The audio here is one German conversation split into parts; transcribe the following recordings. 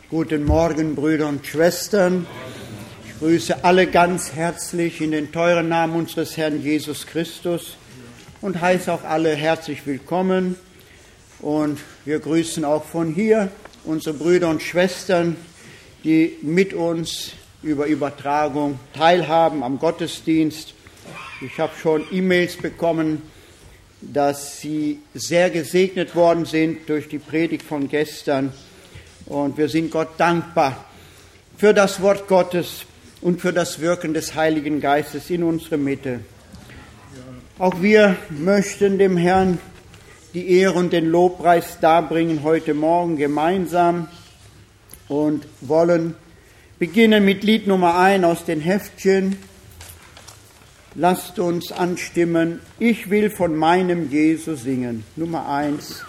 Guten Morgen, Brüder und Schwestern. Ich grüße alle ganz herzlich in den teuren Namen unseres Herrn Jesus Christus und heiße auch alle herzlich willkommen. Und wir grüßen auch von hier unsere Brüder und Schwestern, die mit uns über Übertragung teilhaben am Gottesdienst. Ich habe schon E-Mails bekommen, dass sie sehr gesegnet worden sind durch die Predigt von gestern. Und wir sind Gott dankbar für das Wort Gottes und für das Wirken des Heiligen Geistes in unserer Mitte. Auch wir möchten dem Herrn die Ehre und den Lobpreis darbringen heute Morgen gemeinsam und wollen beginnen mit Lied Nummer 1 aus den Heftchen. Lasst uns anstimmen, ich will von meinem Jesus singen. Nummer 1.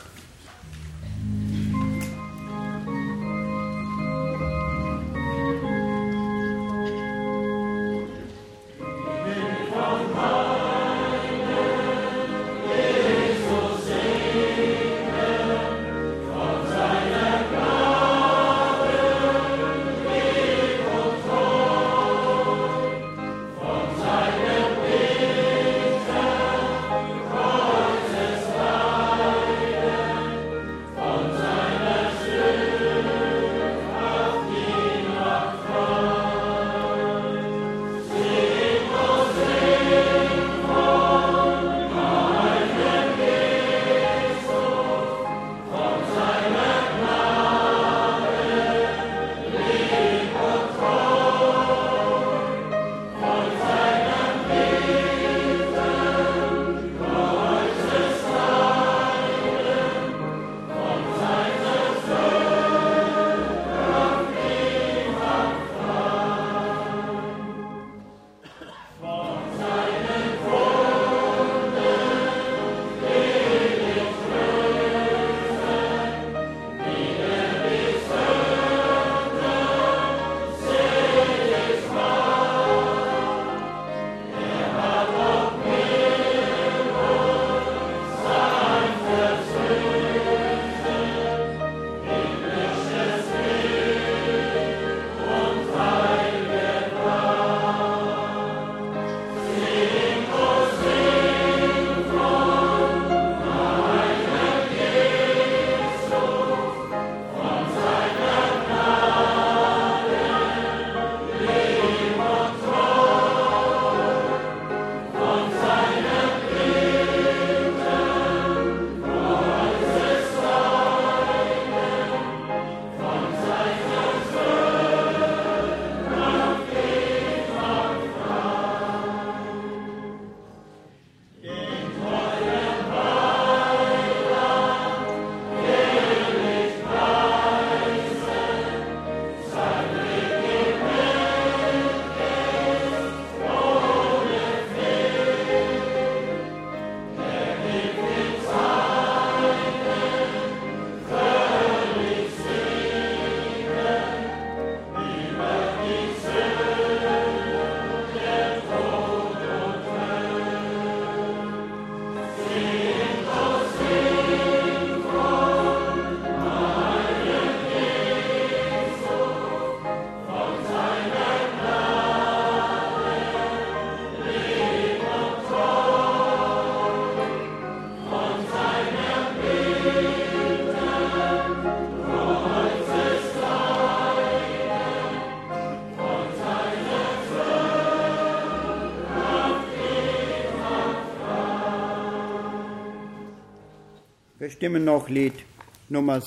Wir stimmen noch Lied Nummer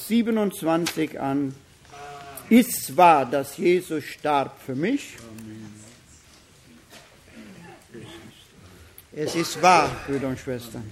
27 an. Ist's wahr, dass Jesus starb für mich? Es ist wahr, Brüder und Schwestern.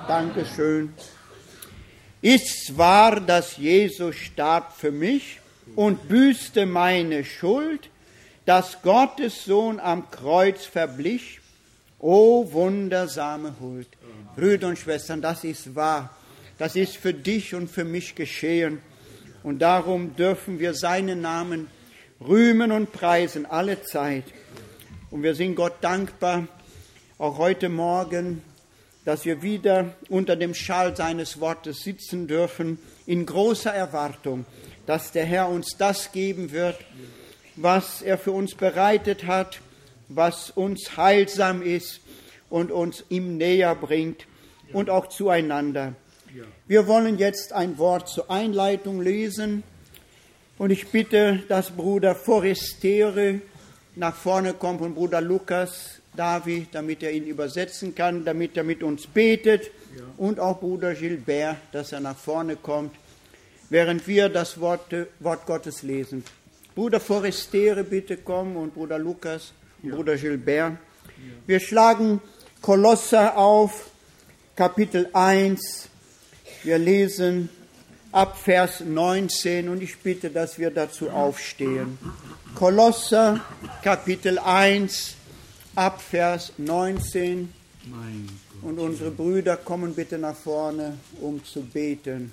Dankeschön. Ist wahr, dass Jesus starb für mich und büßte meine Schuld, dass Gottes Sohn am Kreuz verblich? O wundersame Huld. Brüder und Schwestern, das ist wahr. Das ist für dich und für mich geschehen. Und darum dürfen wir seinen Namen rühmen und preisen alle Zeit. Und wir sind Gott dankbar, auch heute Morgen, dass wir wieder unter dem Schall seines Wortes sitzen dürfen, in großer Erwartung, dass der Herr uns das geben wird, was er für uns bereitet hat, was uns heilsam ist und uns ihm näher bringt und auch zueinander. Wir wollen jetzt ein Wort zur Einleitung lesen und ich bitte, dass Bruder Forestiere nach vorne kommt und Bruder Lukas David, damit er ihn übersetzen kann, damit er mit uns betet und auch Bruder Gilbert, dass er nach vorne kommt, während wir das Wort Gottes lesen. Bruder Forestiere, bitte komm und Bruder Lukas und Bruder Gilbert. Wir schlagen Kolosser auf, Kapitel 1. Wir lesen ab Vers 19 und ich bitte, dass wir dazu aufstehen. Kolosser, Kapitel 1, ab Vers 19. Und unsere Brüder kommen bitte nach vorne, um zu beten.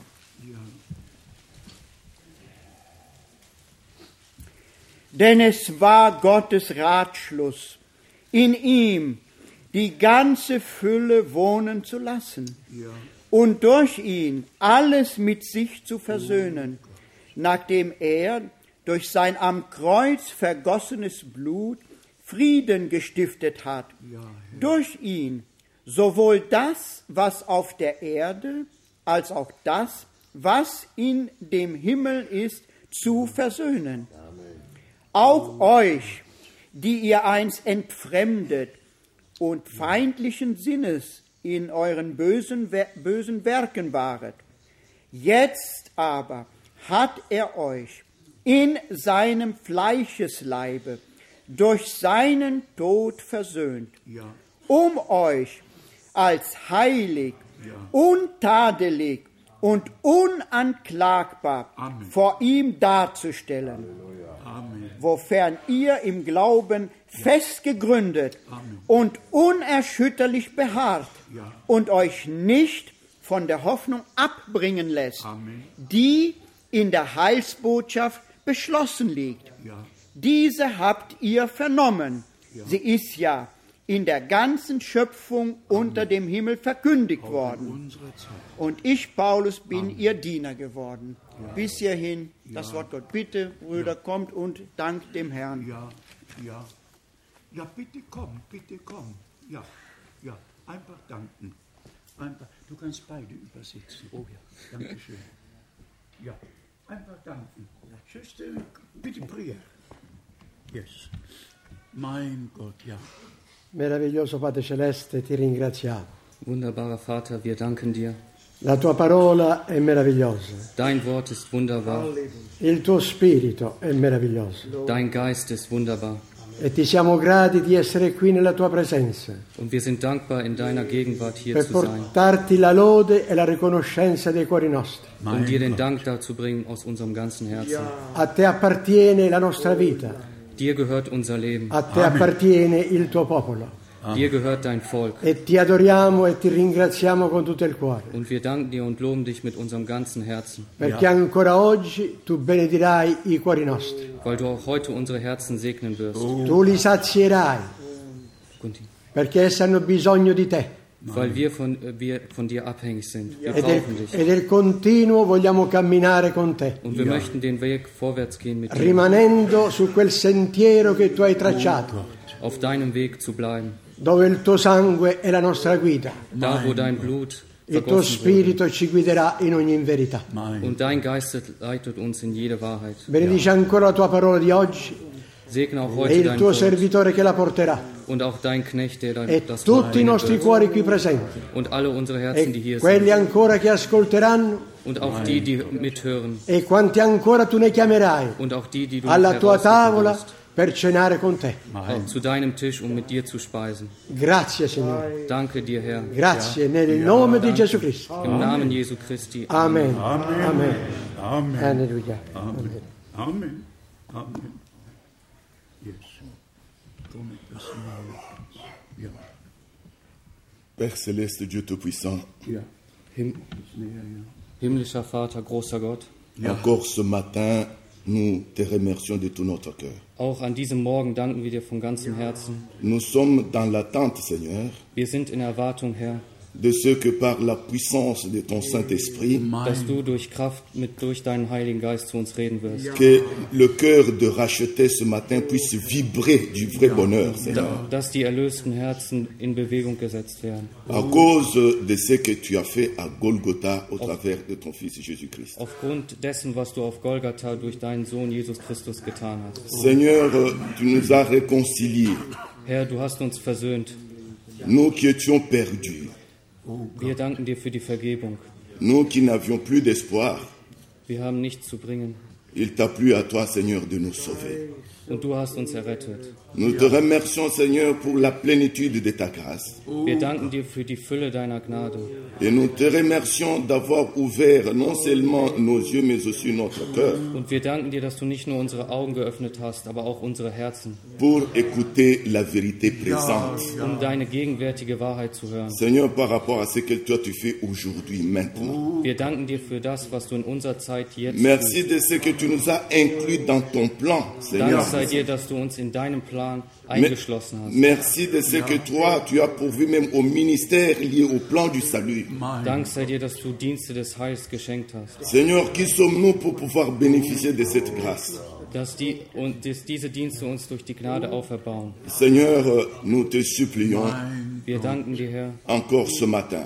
Denn es war Gottes Ratschluss, in ihm die ganze Fülle wohnen zu lassen und durch ihn alles mit sich zu versöhnen, nachdem er durch sein am Kreuz vergossenes Blut Frieden gestiftet hat. Durch ihn sowohl das, was auf der Erde, als auch das, was in dem Himmel ist, zu versöhnen. Auch euch, die ihr einst entfremdet und feindlichen Sinnes in euren bösen Werken waret. Jetzt aber hat er euch in seinem Fleischesleibe durch seinen Tod versöhnt, um euch als heilig, untadelig und unanklagbar vor ihm darzustellen, wofern ihr im Glauben fest gegründet und unerschütterlich beharrt und euch nicht von der Hoffnung abbringen lässt, die in der Heilsbotschaft beschlossen liegt. Diese habt ihr vernommen. Sie ist ja in der ganzen Schöpfung unter dem Himmel verkündigt worden. Und ich, Paulus, bin ihr Diener geworden. Bis hierhin das Wort Gott. Bitte, Brüder, kommt und dankt dem Herrn. Ja, bitte komm. Ja, einfach danken. Du kannst beide übersetzen. Oh ja, danke schön. Ja, einfach danken. Schwester, bitte Prier. Yes. Mein Gott, ja. Meraviglioso Padre Celeste, ti ringraziamo. Wunderbarer Vater, wir danken dir. La tua parola è meravigliosa. Dein Wort ist wunderbar. Il tuo spirito è meraviglioso. Dein Geist ist wunderbar. E ti siamo grati di essere qui nella tua presenza. Und wir sind dankbar, in deiner Gegenwart hier per zu sein. Portarti la lode e la riconoscenza dei cuori nostri. Um dir den Dank dazu bringen aus unserem ganzen Herzen. A te appartiene la nostra vita. Dir gehört unser Leben. A te appartiene il tuo popolo. Dir gehört dein Volk. E ti adoriamo e ti ringraziamo con tutto il cuore. Und wir danken dir und loben dich mit unserem ganzen Herzen. Perché ancora oggi tu benedirai i cuori nostri. Weil du auch heute unsere Herzen segnen wirst. Tu li sazierai. Perché essi hanno bisogno di te. Weil wir von dir abhängig sind. Wir brauchen dich. E del continuo vogliamo camminare con te. Und wir möchten den Weg vorwärts gehen mit dir. Rimanendo su quel sentiero che tu hai tracciato. Auf deinem Weg zu bleiben. Dove il tuo sangue è la nostra guida. Da, wo dein Blut il tuo spirito ci guiderà in ogni verità. Und dein Geist leitet uns in jede Wahrheit. Benedice ancora la tua parola di oggi. Segne auch heute e il dein tuo Wort. Servitore che la porterà. Und auch dein Knecht, der das tutti i nostri cuori qui presenti. Und alle unsere Herzen, die hier quelli sind. ancora che ascolteranno. Und auch die mithören. E quanti ancora tu ne chiamerai. Und auch die du alla tua tavola per cenare con te. zu deinem Tisch, um mit dir zu speisen. Grazie, Signore. Danke dir, Herr. Grazie nel nome di Gesù Cristo. Im Namen Jesu Christi. Amen. Amen. Amen. Amen. Alleluia. Amen. Amen. Amen. Yes. Come possiamo? Ja. Père céleste, Dieu Tout-Puissant, Ja. Him Himmlischer Vater, großer Gott, encore ce matin, nous te remercions de tout notre cœur. auch an diesem Morgen danken wir dir von ganzem Herzen. Nous sommes dans l'attente, Seigneur, Wir sind in Erwartung, Herr, de ce que par la puissance de ton Saint-Esprit, dass du durch Kraft durch deinen Heiligen Geist zu uns reden wirst. que le cœur de racheter ce matin puisse vibrer du vrai bonheur, Seigneur, Dass die erlösten Herzen in Bewegung gesetzt werden. à cause de ce que tu as fait à Golgotha au travers de ton Fils Jésus-Christ. Aufgrund dessen, was du auf Golgatha durch deinen Sohn Jesus Christus getan hast. Seigneur, tu nous as réconciliés, Herr, du hast uns versöhnt. nous qui étions perdus, Wir danken dir für die Vergebung. nous qui n'avions plus d'espoir. Wir haben nichts zu bringen. Il t'a plu à toi, Seigneur, de nous sauver. Und du hast uns errettet. Nous te remercions, Seigneur, pour la plénitude de ta grâce. Wir danken dir für die Fülle deiner Gnade. Et nous te remercions d'avoir ouvert non seulement nos yeux, mais aussi notre cœur Und wir danken dir, dass du nicht nur unsere Augen geöffnet hast, aber auch unsere Herzen, pour écouter la vérité présente. um deine gegenwärtige Wahrheit zu hören. Seigneur, par rapport à ce que toi tu fais aujourd'hui, maintenant. Wir danken dir für das, was du in unserer Zeit jetzt Merci tust. de ce que tu nous as inclus dans ton plan, Seigneur. Dank sei dir, dass du uns in deinem Plan eingeschlossen hast. Merci de ce que toi, tu as pourvu même au ministère lié au plan du salut. Dank sei dir, dass du Dienste des Heils geschenkt hast. Seigneur, qui sommes-nous pour pouvoir bénéficier de cette grâce? Dass diese Dienste uns durch die Gnade auferbauen. Seigneur, nous te supplions Wir danken dir, Herr, encore ce matin.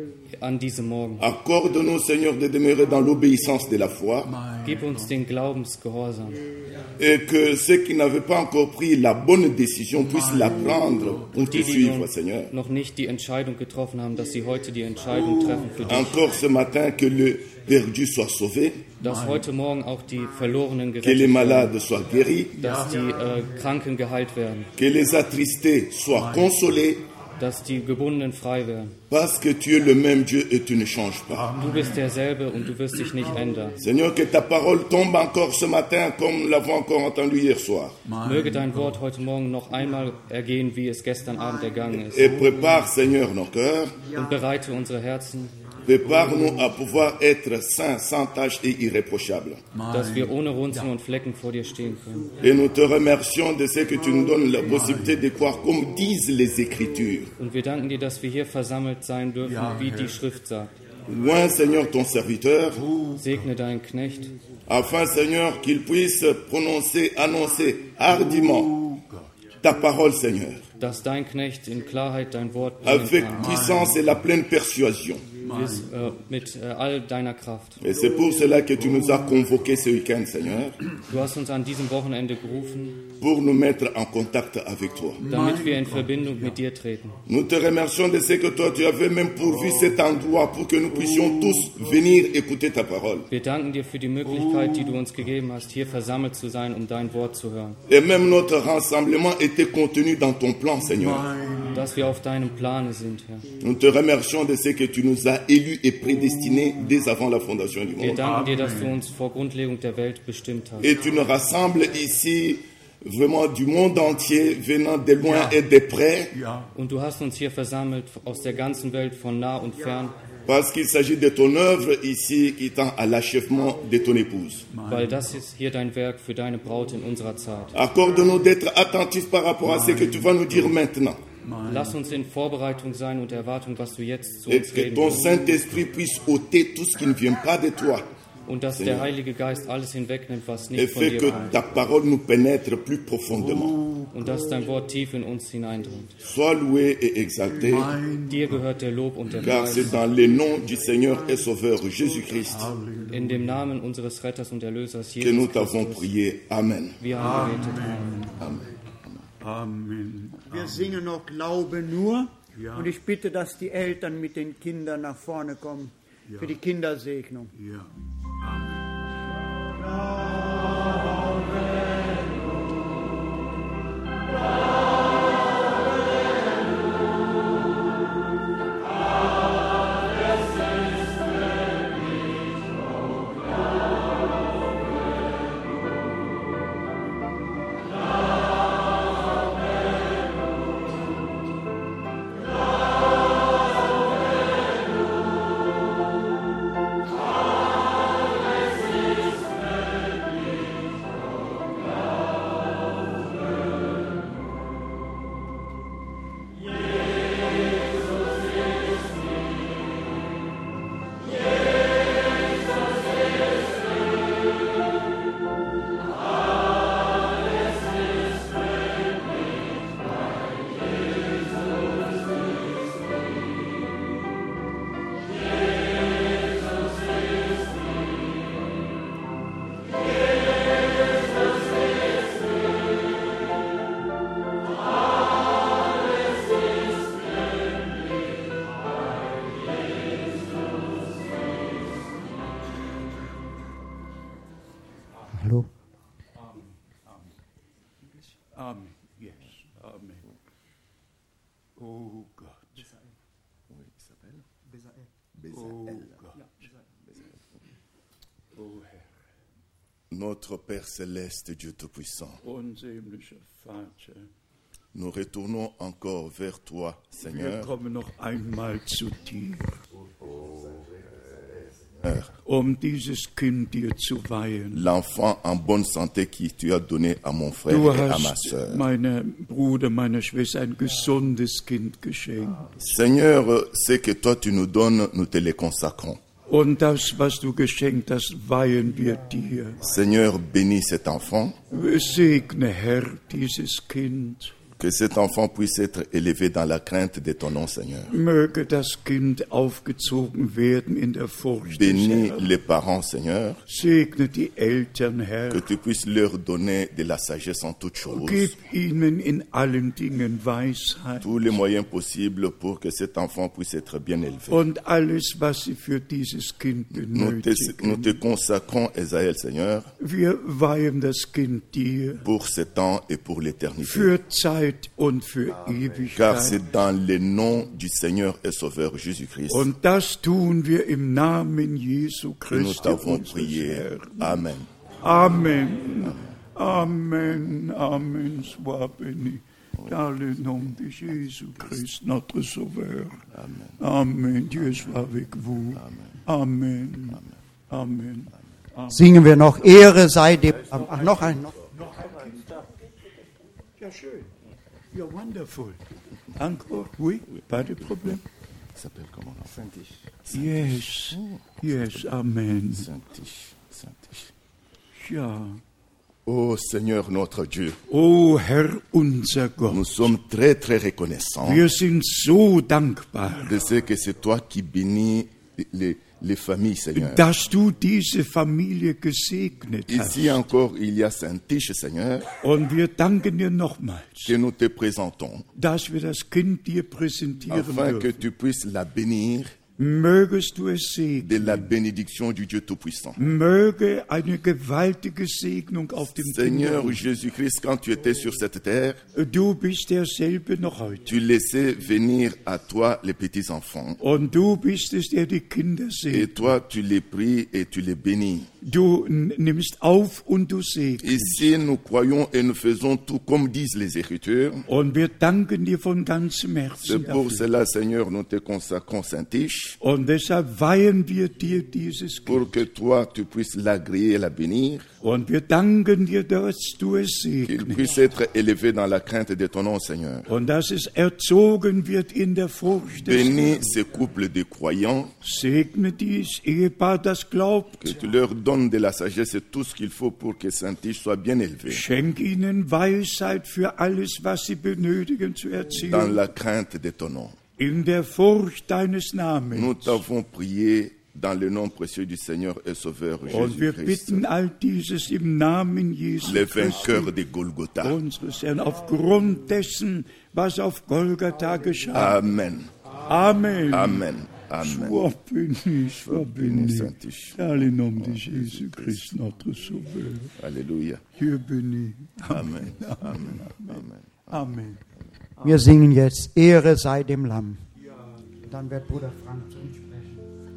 an diesem Morgen. Accorde-nous, Seigneur, de demeurer dans l'obéissance de la foi Gib uns den Glaubensgehorsam. et que ceux qui n'avaient pas encore pris la bonne décision puissent la prendre pour te Die suivre, Seigneur. noch nicht die Entscheidung getroffen haben, dass sie heute die Entscheidung treffen für dich. Encore ce matin, que le perdu soit sauvé, Dass heute Morgen auch die Verlorenen que les gerettet werden. malades soient guéris, Dass die Kranken geheilt werden. que les attristés soient consolés, Dass die Gebundenen frei werden. parce que tu es le même Dieu et tu ne changes pas. Du bist derselbe und du wirst dich nicht ändern. Seigneur, que ta parole tombe encore ce matin comme nous l'avons encore entendu hier soir. Möge dein Wort heute Morgen noch einmal ergehen, wie es gestern Abend ergangen ist. Et prépare, Seigneur, nos cœurs. Und bereite unsere Herzen, Prépare-nous à pouvoir être saints, sans tache et irréprochables. dass wir ohne Runzeln und Flecken vor dir stehen können. Et nous te remercions de ce que tu nous donnes la possibilité de croire comme disent les Écritures. Und wir danken dir, dass wir hier versammelt sein dürfen, wie die Schrift sagt. Loin, Seigneur, ton serviteur, Segne deinen Knecht, afin, Seigneur, qu'il puisse prononcer, annoncer hardiment ta parole, Seigneur, dass dein Knecht in Klarheit dein Wort bringen avec kann. puissance et la pleine persuasion. Mit all deiner Kraft. Et c'est pour cela que tu nous as convoqués ce week-end, Seigneur, Du hast uns an diesem Wochenende gerufen, pour nous mettre en contact avec toi. damit wir in Verbindung mit dir treten. Nous te remercions de ce que toi tu avais même pourvu cet endroit pour que nous puissions tous venir écouter ta parole. Wir danken dir für die Möglichkeit, die du uns gegeben hast, hier versammelt zu sein, um dein Wort zu hören. Et même notre rassemblement était contenu dans ton plan, Seigneur. Dass wir auf deinem Plane sind, Herr. Nous te remercions de ce que tu nous as élus et prédestinés dès avant la fondation du Wir monde. danken dir, dass du uns vor Grundlegung der Welt bestimmt hast. Et tu nous rassembles ici vraiment du monde entier, venant de loin et de près, Und du hast uns hier versammelt aus der ganzen Welt, von nah und fern, parce qu'il s'agit de ton œuvre ici qui tend à l'achèvement de ton épouse. weil das ist hier dein Werk für deine Braut in unserer Zeit. Accorde-nous d'être attentifs par rapport à ce que tu vas nous dire maintenant. Lass uns in Vorbereitung sein und Erwartung, was du jetzt zu Et uns que reden ton wirst. Saint-Esprit puisse ôter tout ce qui ne vient pas de toi. Und dass der Heilige Geist alles hinwegnimmt, was Et nicht von fait dir que kommt. ta parole nous pénètre plus profondément. Und dass dein Wort tief in uns hineindringt. Sois loué et exalté, Dir gehört der Lob und der car Preis. c'est dans le nom du Seigneur et Sauveur Jésus-Christ In dem Namen unseres Retters und Erlösers que nous Jesus t'avons Christus. prié. Amen. Wir haben gebetet. Amen. Amen. Wir singen noch Glaube nur. Und ich bitte, dass die Eltern mit den Kindern nach vorne kommen für die Kindersegnung. Ja. Amen. Amen. Yes. Amen. Oh Gott. Oh Gott. Oh Herr. Notre Père céleste, Dieu Tout-Puissant, Unser himmlischer Vater, nous retournons encore vers toi, wir Seigneur, kommen noch einmal zu dir, dieses Kind dir zu weihen. l'enfant en bonne santé qui tu as donné à mon frère Du et à ma hast sœur. meinem Bruder, meiner Schwester ein gesundes Kind geschenkt. Seigneur, ce que toi tu nous donnes, nous te le consacrons. Und das, was du geschenkt hast, weihen wir dir. Seigneur, bénis cet enfant, Segne, Herr, dieses Kind. que cet enfant puisse être élevé dans la crainte de ton nom, Seigneur. Möge das Kind aufgezogen werden in der Furcht des Bénis Herrn. les parents, Seigneur, Segne die Eltern, Herr. que tu puisses leur donner de la sagesse en toutes choses, Gib ihnen in allen Dingen Weisheit tous les moyens possibles pour que cet enfant puisse être bien élevé. und alles, was sie für dieses Kind Nous te benötigen. consacrons, Esaïel, Seigneur, Wir weihen das Kind dir pour ce temps et pour l'éternité. für Zeit und für Car Ewigkeit. c'est dans le nom du Seigneur et Sauveur Jésus-Christ Und das tun wir im Namen Jesu que nous Christi, t'avons unseres prié. Herrn. Amen. Amen. Amen. Amen. Sois béni. Dans le nom de Jésus-Christ, notre Sauveur. Amen. Dieu soit avec vous. Amen. Amen. Singen wir noch, Ehre sei dem. Ach, noch ein. Ja, schön. Ja, wonderful. Encore? Oui, pas de problème. Il s'appelle comment l'enfant? Yes. Yes, Amen. Saint-Tiche. Saint-Tiche. Ja. Ô Seigneur notre Dieu, O Herr, unser Gott. nous sommes très très reconnaissants Wir sind so dankbar, de ce que c'est toi qui bénis les familles, Seigneur. dass du diese Familie gesegnet hast. Ici encore, il y a Saint-Tiche, Seigneur, Und wir danken dir nochmals, que nous te présentons, dass wir das Kind dir präsentieren afin que dürfen. tu puisses la bénir Mögest du es de segnen. la bénédiction du Dieu Tout-Puissant. Möge eine gewaltige Segnung auf dem Seigneur Kind. Jésus-Christ, quand tu étais sur cette terre, Du bist derselbe noch heute. tu laissais venir à toi les petits-enfants. Und du bist es, der die Kinder Et segnet. toi, tu les pries et tu les bénis. Du nimmst auf und du segnest. Ici, nous croyons et nous faisons tout comme disent les Écritures. Und wir danken dir von ganzem Herzen C'est pour dafür. cela, Seigneur, nous te consacrons Saint-Tiche, Und deshalb weihen wir dir dieses Kind. pour que toi, tu puisses l'agréer et la bénir, Und wir danken dir, dass du es qu'il segnest. puisse être élevé dans la crainte de ton nom, Seigneur. Und dass es erzogen wird in der Furcht des Bénis Herrn. ces couples de croyants, Segne dies Ehepaar, das glaubt. que tu leur donnes de la sagesse et tout ce qu'il faut pour que Saint-Tiche soit bien élevé Schenk ihnen Weisheit für alles, was sie benötigen zu dans erzielen. la crainte de ton nom. In der Furcht deines Namens. Nous t'avons prié dans le nom précieux du Seigneur et Sauveur Und wir Jésus-Christ, bitten all dieses im Namen Jesu le Christi, vainqueur de Golgotha. unseres Herrn, aufgrund dessen, was auf Golgatha geschah. Amen. Amen. Amen. Amen. Sois béni, sois béni. Saint-Tiche. Dans le nom de Jésus-Christ, notre Sauveur. Alléluia. Dieu béni. Amen. Amen. Amen. Amen. Wir singen jetzt, Ehre sei dem Lamm. Dann wird Bruder Frank zu uns sprechen.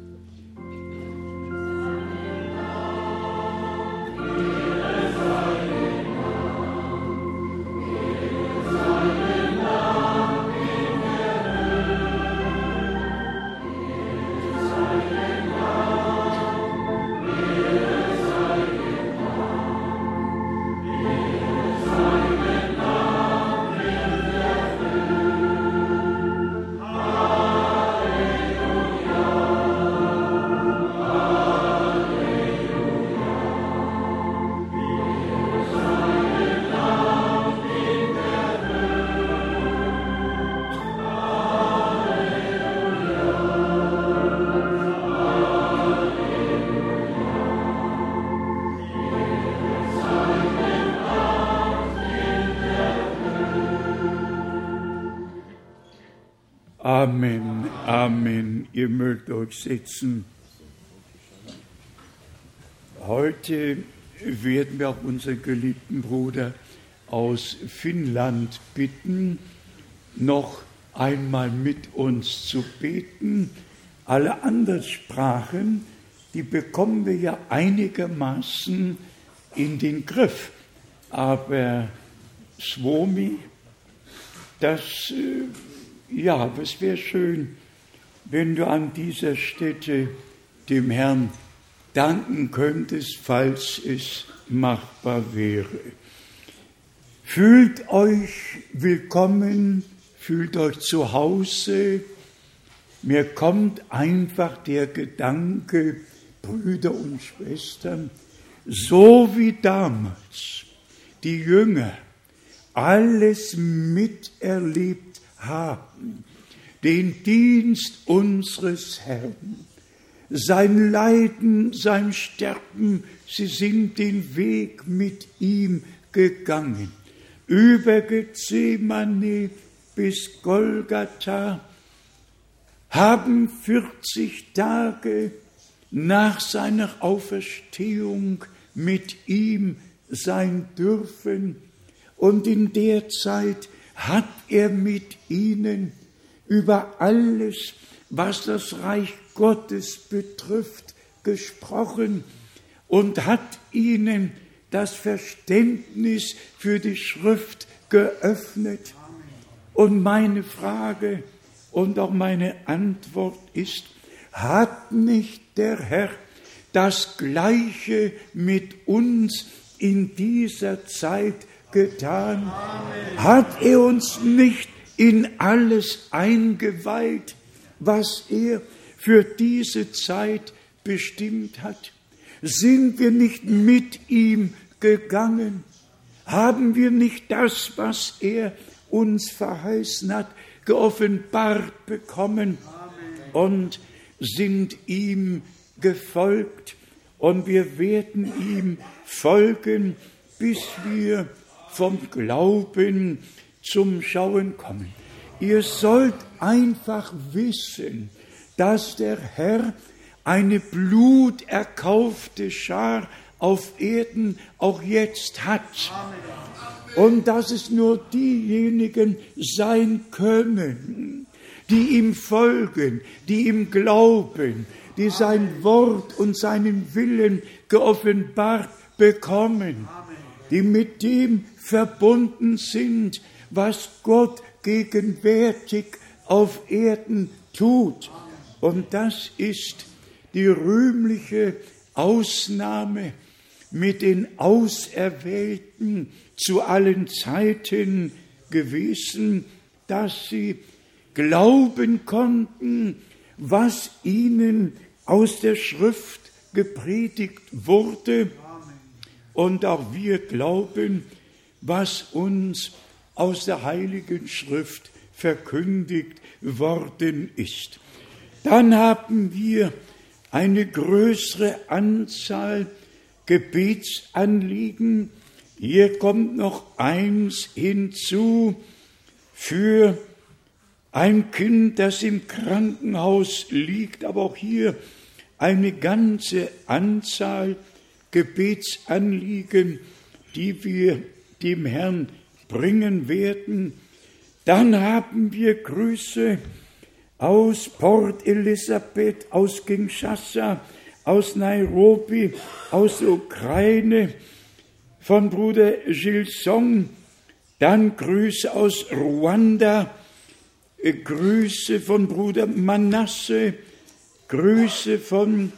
Amen. Amen. Ihr mögt euch setzen. Heute werden wir auch unseren geliebten Bruder aus Finnland bitten, noch einmal mit uns zu beten. Alle anderen Sprachen, die bekommen wir ja einigermaßen in den Griff. Aber Suomi, das wäre schön, wenn du an dieser Stätte dem Herrn danken könntest, falls es machbar wäre. Fühlt euch willkommen, fühlt euch zu Hause. Mir kommt einfach der Gedanke, Brüder und Schwestern, so wie damals die Jünger alles miterlebt haben, den Dienst unseres Herrn, sein Leiden, sein Sterben, sie sind den Weg mit ihm gegangen, über Gethsemane bis Golgatha, haben 40 Tage nach seiner Auferstehung mit ihm sein dürfen, und in der Zeit hat er mit ihnen über alles, was das Reich Gottes betrifft, gesprochen und hat ihnen das Verständnis für die Schrift geöffnet. Und meine Frage und auch meine Antwort ist, hat nicht der Herr das Gleiche mit uns in dieser Zeit getan? Amen. Hat er uns nicht in alles eingeweiht, was er für diese Zeit bestimmt hat? Sind wir nicht mit ihm gegangen? Haben wir nicht das, was er uns verheißen hat, geoffenbart bekommen? Amen. Und sind ihm gefolgt, und wir werden ihm folgen, bis wir vom Glauben zum Schauen kommen. Ihr sollt einfach wissen, dass der Herr eine bluterkaufte Schar auf Erden auch jetzt hat. Und dass es nur diejenigen sein können, die ihm folgen, die ihm glauben, die sein Wort und seinen Willen geoffenbart bekommen, die mit dem verbunden sind, was Gott gegenwärtig auf Erden tut. Und das ist die rühmliche Ausnahme mit den Auserwählten zu allen Zeiten gewesen, dass sie glauben konnten, was ihnen aus der Schrift gepredigt wurde. Und auch wir glauben, was uns aus der Heiligen Schrift verkündigt worden ist. Dann haben wir eine größere Anzahl Gebetsanliegen. Hier kommt noch eins hinzu für ein Kind, das im Krankenhaus liegt, aber auch hier eine ganze Anzahl Gebetsanliegen, die wir dem Herrn bringen werden. Dann haben wir Grüße aus Port Elizabeth, aus Kinshasa, aus Nairobi, aus der Ukraine, von Bruder Gilson, dann Grüße aus Ruanda, Grüße von Bruder Manasse, Grüße von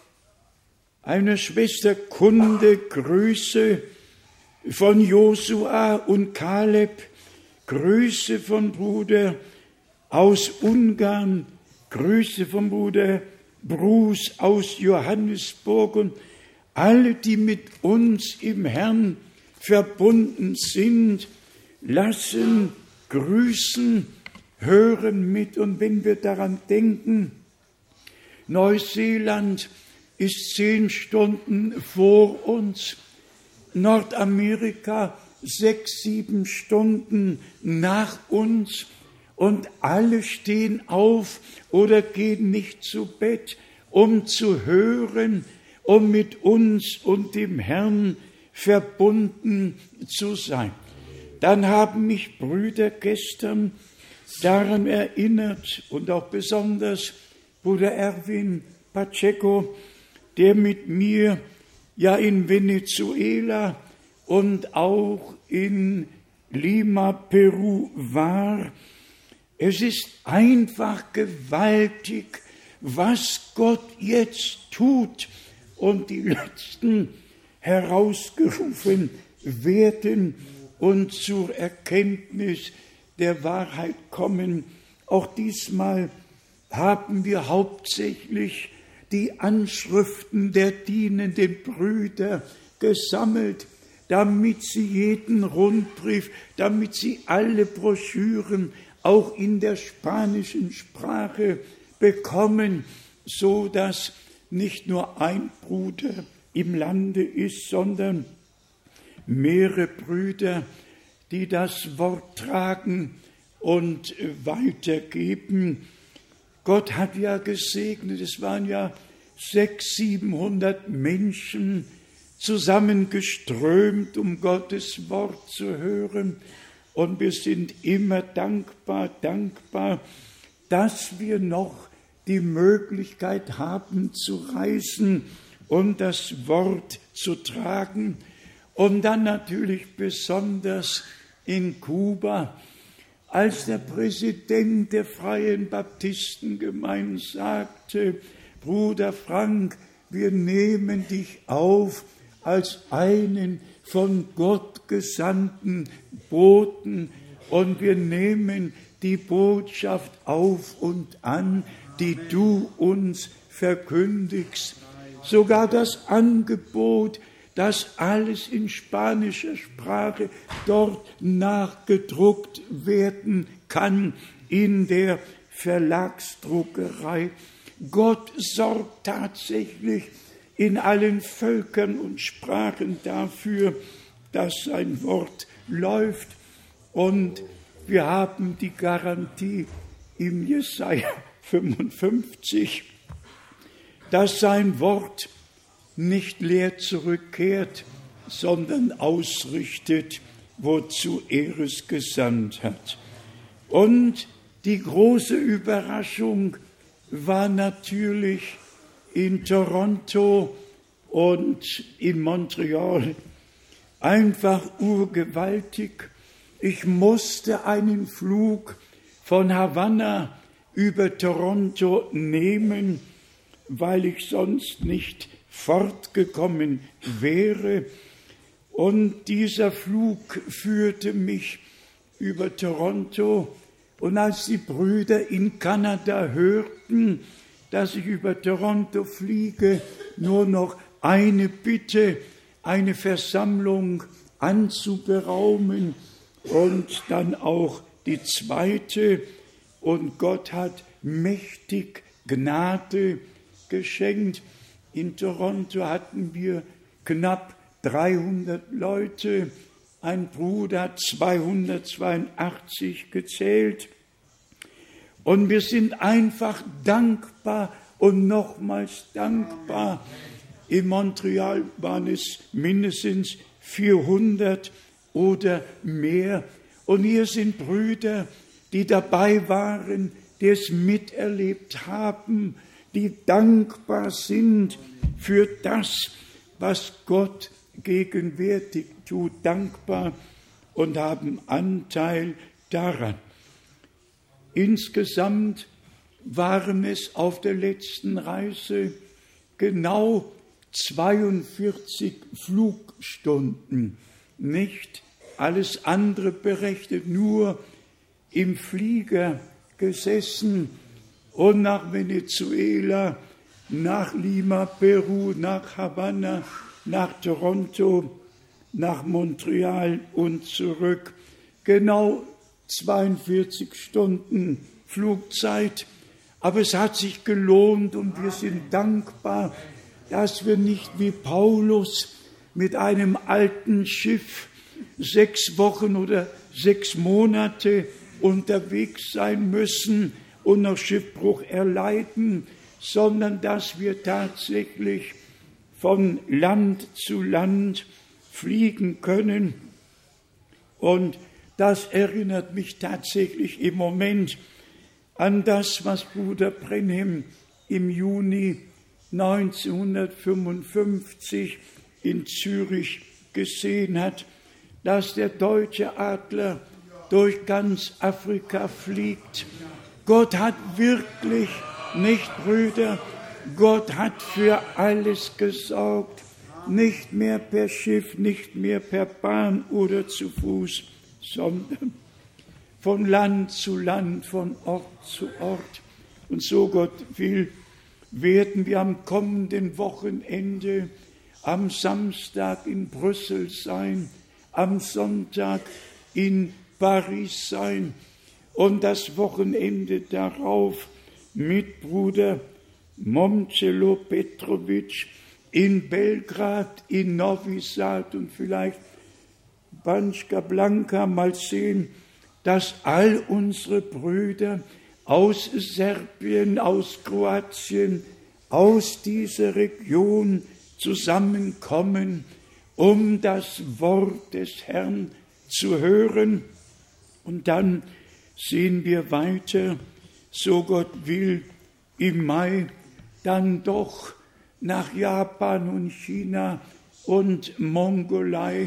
einer Schwester Kunde, Grüße von Josua und Kaleb, Grüße von Bruder aus Ungarn, Grüße von Bruder Bruce aus Johannesburg und alle, die mit uns im Herrn verbunden sind, lassen grüßen, hören mit. Und wenn wir daran denken, Neuseeland ist 10 Stunden vor uns, Nordamerika 6, 7 Stunden nach uns, und alle stehen auf oder gehen nicht zu Bett, um zu hören, um mit uns und dem Herrn verbunden zu sein. Dann haben mich Brüder gestern daran erinnert und auch besonders Bruder Erwin Pacheco, der mit mir ja in Venezuela und auch in Lima, Peru war. Es ist einfach gewaltig, was Gott jetzt tut und die Letzten herausgerufen werden und zur Erkenntnis der Wahrheit kommen. Auch diesmal haben wir hauptsächlich die Anschriften der dienenden Brüder gesammelt, damit sie jeden Rundbrief, damit sie alle Broschüren auch in der spanischen Sprache bekommen, so dass nicht nur ein Bruder im Lande ist, sondern mehrere Brüder, die das Wort tragen und weitergeben. Gott hat ja gesegnet, es waren ja 600-700 Menschen zusammengeströmt, um Gottes Wort zu hören. Und wir sind immer dankbar, dass wir noch die Möglichkeit haben zu reisen und das Wort zu tragen. Und dann natürlich besonders in Kuba, als der Präsident der Freien Baptistengemeinde sagte: Bruder Frank, wir nehmen dich auf als einen von Gott gesandten Boten und wir nehmen die Botschaft auf und an, die du uns verkündigst. Sogar das Angebot, dass alles in spanischer Sprache dort nachgedruckt werden kann in der Verlagsdruckerei. Gott sorgt tatsächlich in allen Völkern und Sprachen dafür, dass sein Wort läuft. Und wir haben die Garantie im Jesaja 55, dass sein Wort nicht leer zurückkehrt, sondern ausrichtet, wozu er es gesandt hat. Und die große Überraschung war natürlich in Toronto und in Montreal einfach urgewaltig. Ich musste einen Flug von Havanna über Toronto nehmen, weil ich sonst nicht fortgekommen wäre. Und dieser Flug führte mich über Toronto. Und als die Brüder in Kanada hörten, dass ich über Toronto fliege, nur noch eine Bitte, eine Versammlung anzuberaumen und dann auch die zweite. Und Gott hat mächtig Gnade geschenkt. In Toronto hatten wir knapp 300 Leute. Ein Bruder hat 282 gezählt. Und wir sind einfach dankbar und nochmals dankbar. In Montreal waren es mindestens 400 oder mehr. Und hier sind Brüder, die dabei waren, die es miterlebt haben, die dankbar sind für das, was Gott gegenwärtig tut, dankbar und haben Anteil daran. Insgesamt waren es auf der letzten Reise genau 42 Flugstunden, nicht alles andere berechnet, nur im Flieger gesessen und nach Venezuela, nach Lima, Peru, nach Havanna, nach Toronto, nach Montreal und zurück. Genau 42 Stunden Flugzeit, aber es hat sich gelohnt und wir sind dankbar, dass wir nicht wie Paulus mit einem alten Schiff 6 Wochen oder 6 Monate unterwegs sein müssen und noch Schiffbruch erleiden, sondern dass wir tatsächlich von Land zu Land fliegen können. Und das erinnert mich tatsächlich im Moment an das, was Bruder Brenhem im Juni 1955 in Zürich gesehen hat, dass der deutsche Adler durch ganz Afrika fliegt. Gott hat wirklich, nicht Brüder, Gott hat für alles gesorgt, nicht mehr per Schiff, nicht mehr per Bahn oder zu Fuß, sondern von Land zu Land, von Ort zu Ort. Und so Gott will, werden wir am kommenden Wochenende am Samstag in Brüssel sein, am Sonntag in Paris sein und das Wochenende darauf mit Bruder Momcilo Petrovic in Belgrad, in Novi Sad und vielleicht Banjka Blanka mal sehen, dass all unsere Brüder aus Serbien, aus Kroatien, aus dieser Region zusammenkommen, um das Wort des Herrn zu hören. Und dann sehen wir weiter, so Gott will, im Mai dann doch nach Japan und China und Mongolei.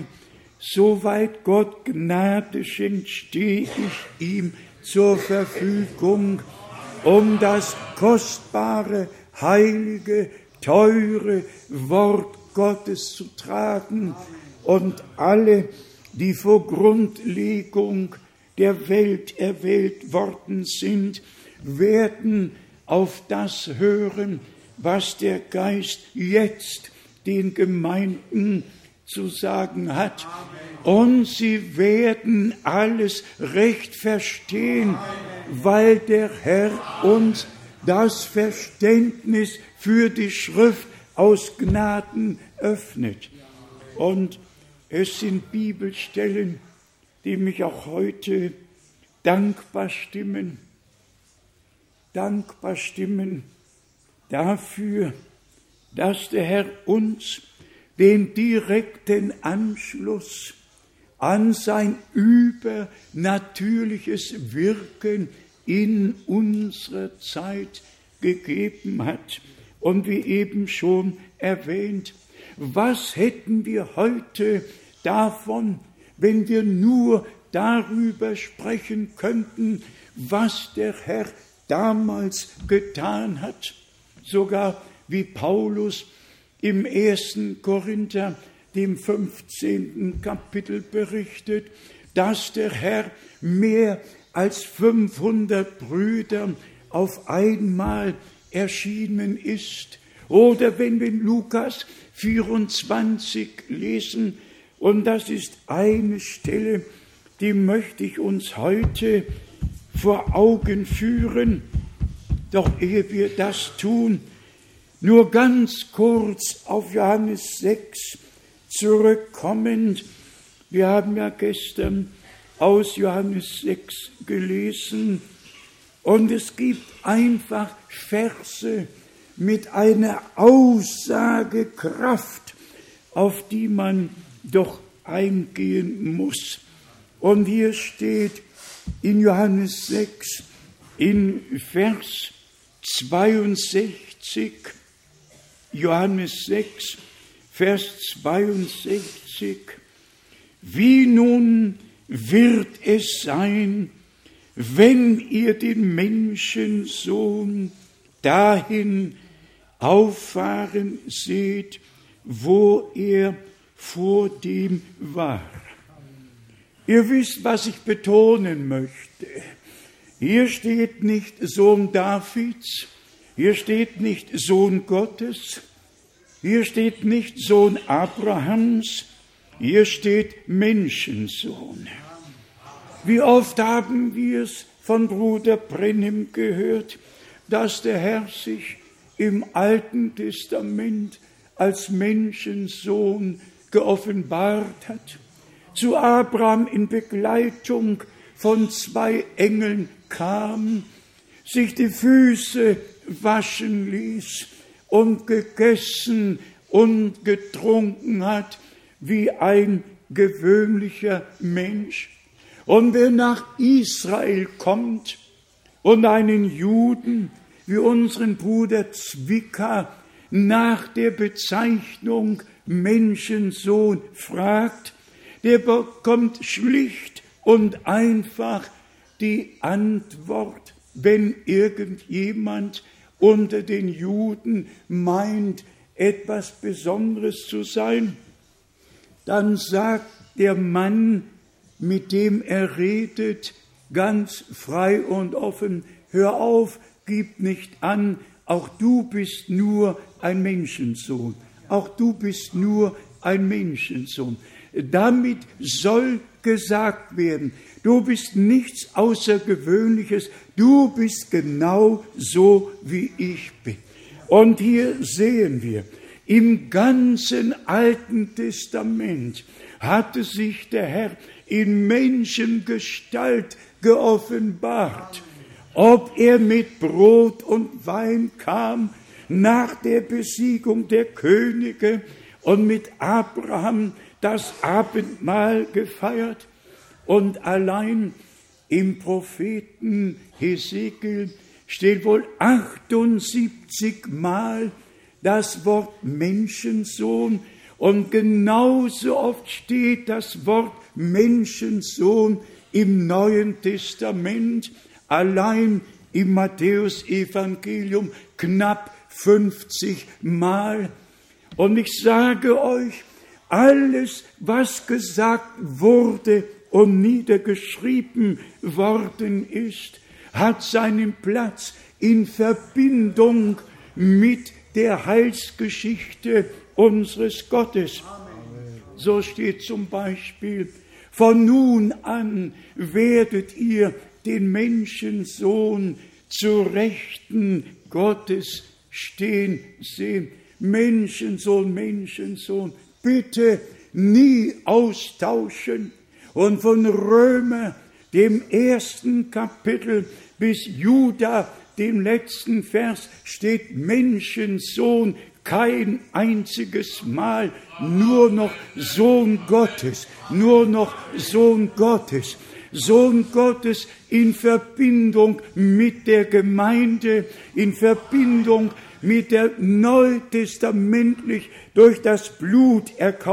Soweit Gott Gnade schenkt, stehe ich ihm zur Verfügung, um das kostbare, heilige, teure Wort Gottes zu tragen. Und alle, die vor Grundlegung der Welt erwählt worden sind, werden auf das hören, was der Geist jetzt den Gemeinden zu sagen hat. Und sie werden alles recht verstehen, weil der Herr uns das Verständnis für die Schrift aus Gnaden öffnet. Und es sind Bibelstellen, die mich auch heute dankbar stimmen dafür, dass der Herr uns den direkten Anschluss an sein übernatürliches Wirken in unserer Zeit gegeben hat. Und wie eben schon erwähnt, was hätten wir heute davon, wenn wir nur darüber sprechen könnten, was der Herr damals getan hat. Sogar wie Paulus im 1. Korinther, dem 15. Kapitel berichtet, dass der Herr mehr als 500 Brüdern auf einmal erschienen ist. Oder wenn wir in Lukas 24 lesen, und das ist eine Stelle, die möchte ich uns heute vor Augen führen. Doch ehe wir das tun, nur ganz kurz auf Johannes 6 zurückkommend. Wir haben ja gestern aus Johannes 6 gelesen und es gibt einfach Verse mit einer Aussagekraft, auf die man doch eingehen muss. Und hier steht in Johannes 6 in Vers 62, Johannes 6, Vers 62, wie nun wird es sein, wenn ihr den Menschensohn dahin auffahren seht, wo er vor dem war. Ihr wisst, was ich betonen möchte. Hier steht nicht Sohn Davids, hier steht nicht Sohn Gottes, hier steht nicht Sohn Abrahams, hier steht Menschensohn. Wie oft haben wir es von Bruder Brenhem gehört, dass der Herr sich im Alten Testament als Menschensohn geoffenbart hat, zu Abraham in Begleitung von 2 Engeln kam, sich die Füße waschen ließ und gegessen und getrunken hat wie ein gewöhnlicher Mensch. Und wer nach Israel kommt und einen Juden wie unseren Bruder Zwicker nach der Bezeichnung Menschensohn fragt, der bekommt schlicht und einfach die Antwort, wenn irgendjemand unter den Juden meint, etwas Besonderes zu sein, dann sagt der Mann, mit dem er redet, ganz frei und offen: Hör auf, gib nicht an, auch du bist nur ein Menschensohn. Auch du bist nur ein Menschensohn. Damit soll gesagt werden, du bist nichts Außergewöhnliches, du bist genau so, wie ich bin. Und hier sehen wir, im ganzen Alten Testament hatte sich der Herr in Menschengestalt geoffenbart. Ob er mit Brot und Wein kam nach der Besiegung der Könige und mit Abraham das Abendmahl gefeiert, und allein im Propheten Hesekiel steht wohl 78 Mal das Wort Menschensohn, und genauso oft steht das Wort Menschensohn im Neuen Testament, allein im Matthäus-Evangelium knapp 50 Mal. Und ich sage euch, alles, was gesagt wurde und niedergeschrieben worden ist, hat seinen Platz in Verbindung mit der Heilsgeschichte unseres Gottes. So steht zum Beispiel: Von nun an werdet ihr den Menschensohn zu Rechten Gottes stehen sehen. Menschensohn, Menschensohn, bitte nie austauschen. Und von Römer, dem 1. Kapitel, bis Juda, dem letzten Vers, steht Menschensohn kein einziges Mal, nur noch Sohn Gottes, nur noch Sohn Gottes. Sohn Gottes in Verbindung mit der Gemeinde, in Verbindung mit der neutestamentlich durch das Blut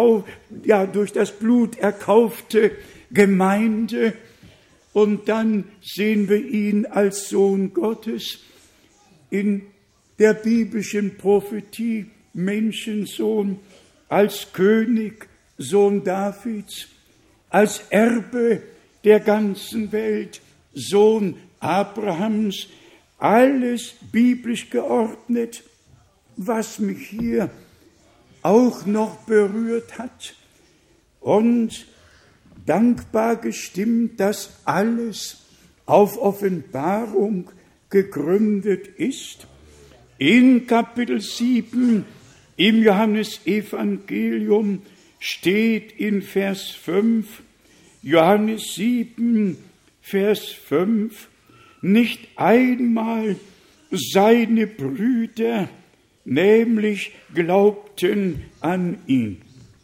erkaufte Gemeinde. Und dann sehen wir ihn als Sohn Gottes in der biblischen Prophetie, Menschensohn, als König, Sohn Davids, als Erbe der ganzen Welt, Sohn Abrahams, alles biblisch geordnet. Was mich hier auch noch berührt hat und dankbar gestimmt, dass alles auf Offenbarung gegründet ist. In Kapitel 7 im Johannesevangelium steht in Vers 5, Johannes 7, Vers 5, nicht einmal seine Brüder, nämlich glaubten an ihn.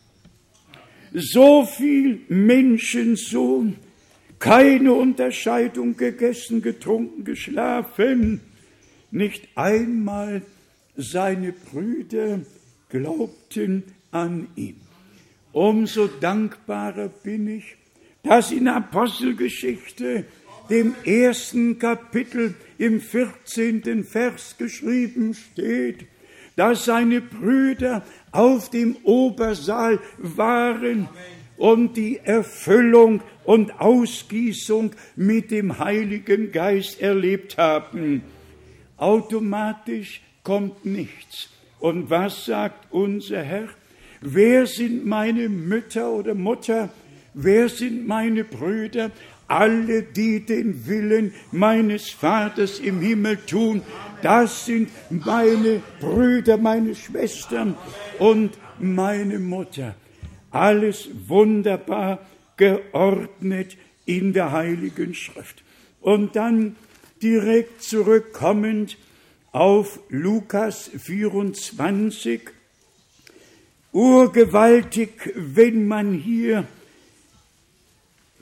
So viel Menschensohn, keine Unterscheidung, gegessen, getrunken, geschlafen, nicht einmal seine Brüder glaubten an ihn. Umso dankbarer bin ich, dass in Apostelgeschichte, dem 1. Kapitel, im 14. Vers geschrieben steht, dass seine Brüder auf dem Obersaal waren und die Erfüllung und Ausgießung mit dem Heiligen Geist erlebt haben. Automatisch kommt nichts. Und was sagt unser Herr? Wer sind meine Mütter oder Mutter? Wer sind meine Brüder? Alle, die den Willen meines Vaters im Himmel tun, das sind meine Brüder, meine Schwestern und meine Mutter. Alles wunderbar geordnet in der Heiligen Schrift. Und dann direkt zurückkommend auf Lukas 24, urgewaltig, wenn man hier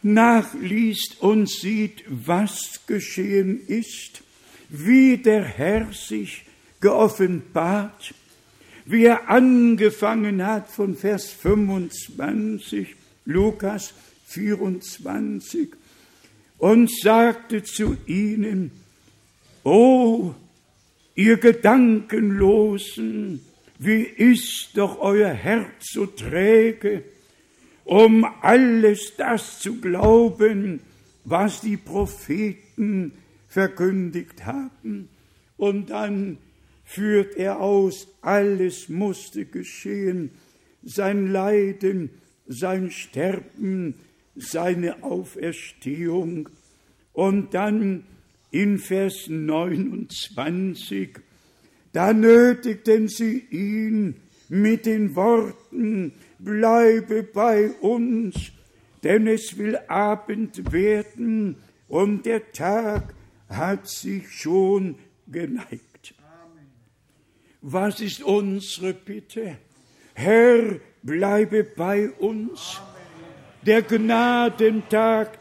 nachliest und sieht, was geschehen ist, wie der Herr sich geoffenbart, wie er angefangen hat von Vers 25, Lukas 24, und sagte zu ihnen: O ihr Gedankenlosen, wie ist doch euer Herz so träge, um alles das zu glauben, was die Propheten verkündigt haben. Und dann führt er aus, alles musste geschehen, sein Leiden, sein Sterben, seine Auferstehung. Und dann in Vers 29, da nötigten sie ihn mit den Worten: Bleibe bei uns, denn es will Abend werden und der Tag hat sich schon geneigt. Amen. Was ist unsere Bitte? Herr, bleibe bei uns. Amen. Der Gnadentag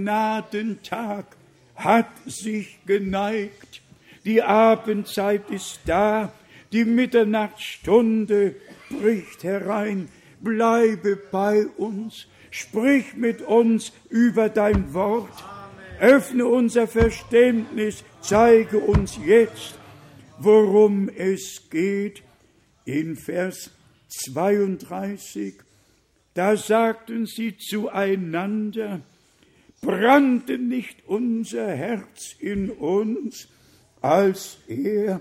hat sich geneigt. Die Abendzeit ist da, die Mitternachtsstunde bricht herein. Bleibe bei uns, sprich mit uns über dein Wort. Öffne unser Verständnis, zeige uns jetzt, worum es geht. In Vers 32, da sagten sie zueinander: Brannte nicht unser Herz in uns, als er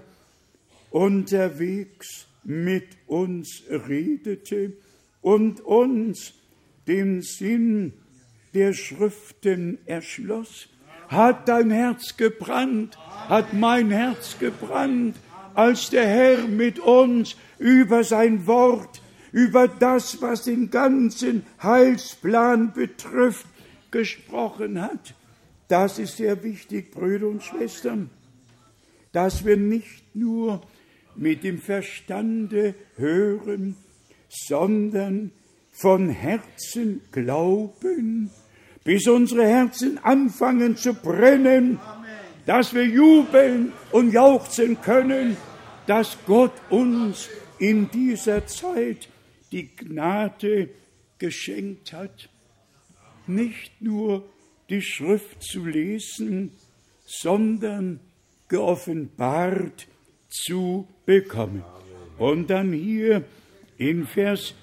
unterwegs mit uns redete und uns den Sinn der Schriften erschloss? Hat dein Herz gebrannt? Hat mein Herz gebrannt, als der Herr mit uns über sein Wort, über das, was den ganzen Heilsplan betrifft, gesprochen hat? Das ist sehr wichtig, Brüder und Schwestern, dass wir nicht nur mit dem Verstande hören, sondern von Herzen glauben, bis unsere Herzen anfangen zu brennen, dass wir jubeln und jauchzen können, dass Gott uns in dieser Zeit die Gnade geschenkt hat, nicht nur die Schrift zu lesen, sondern geoffenbart zu bekommen. Und dann hier in Vers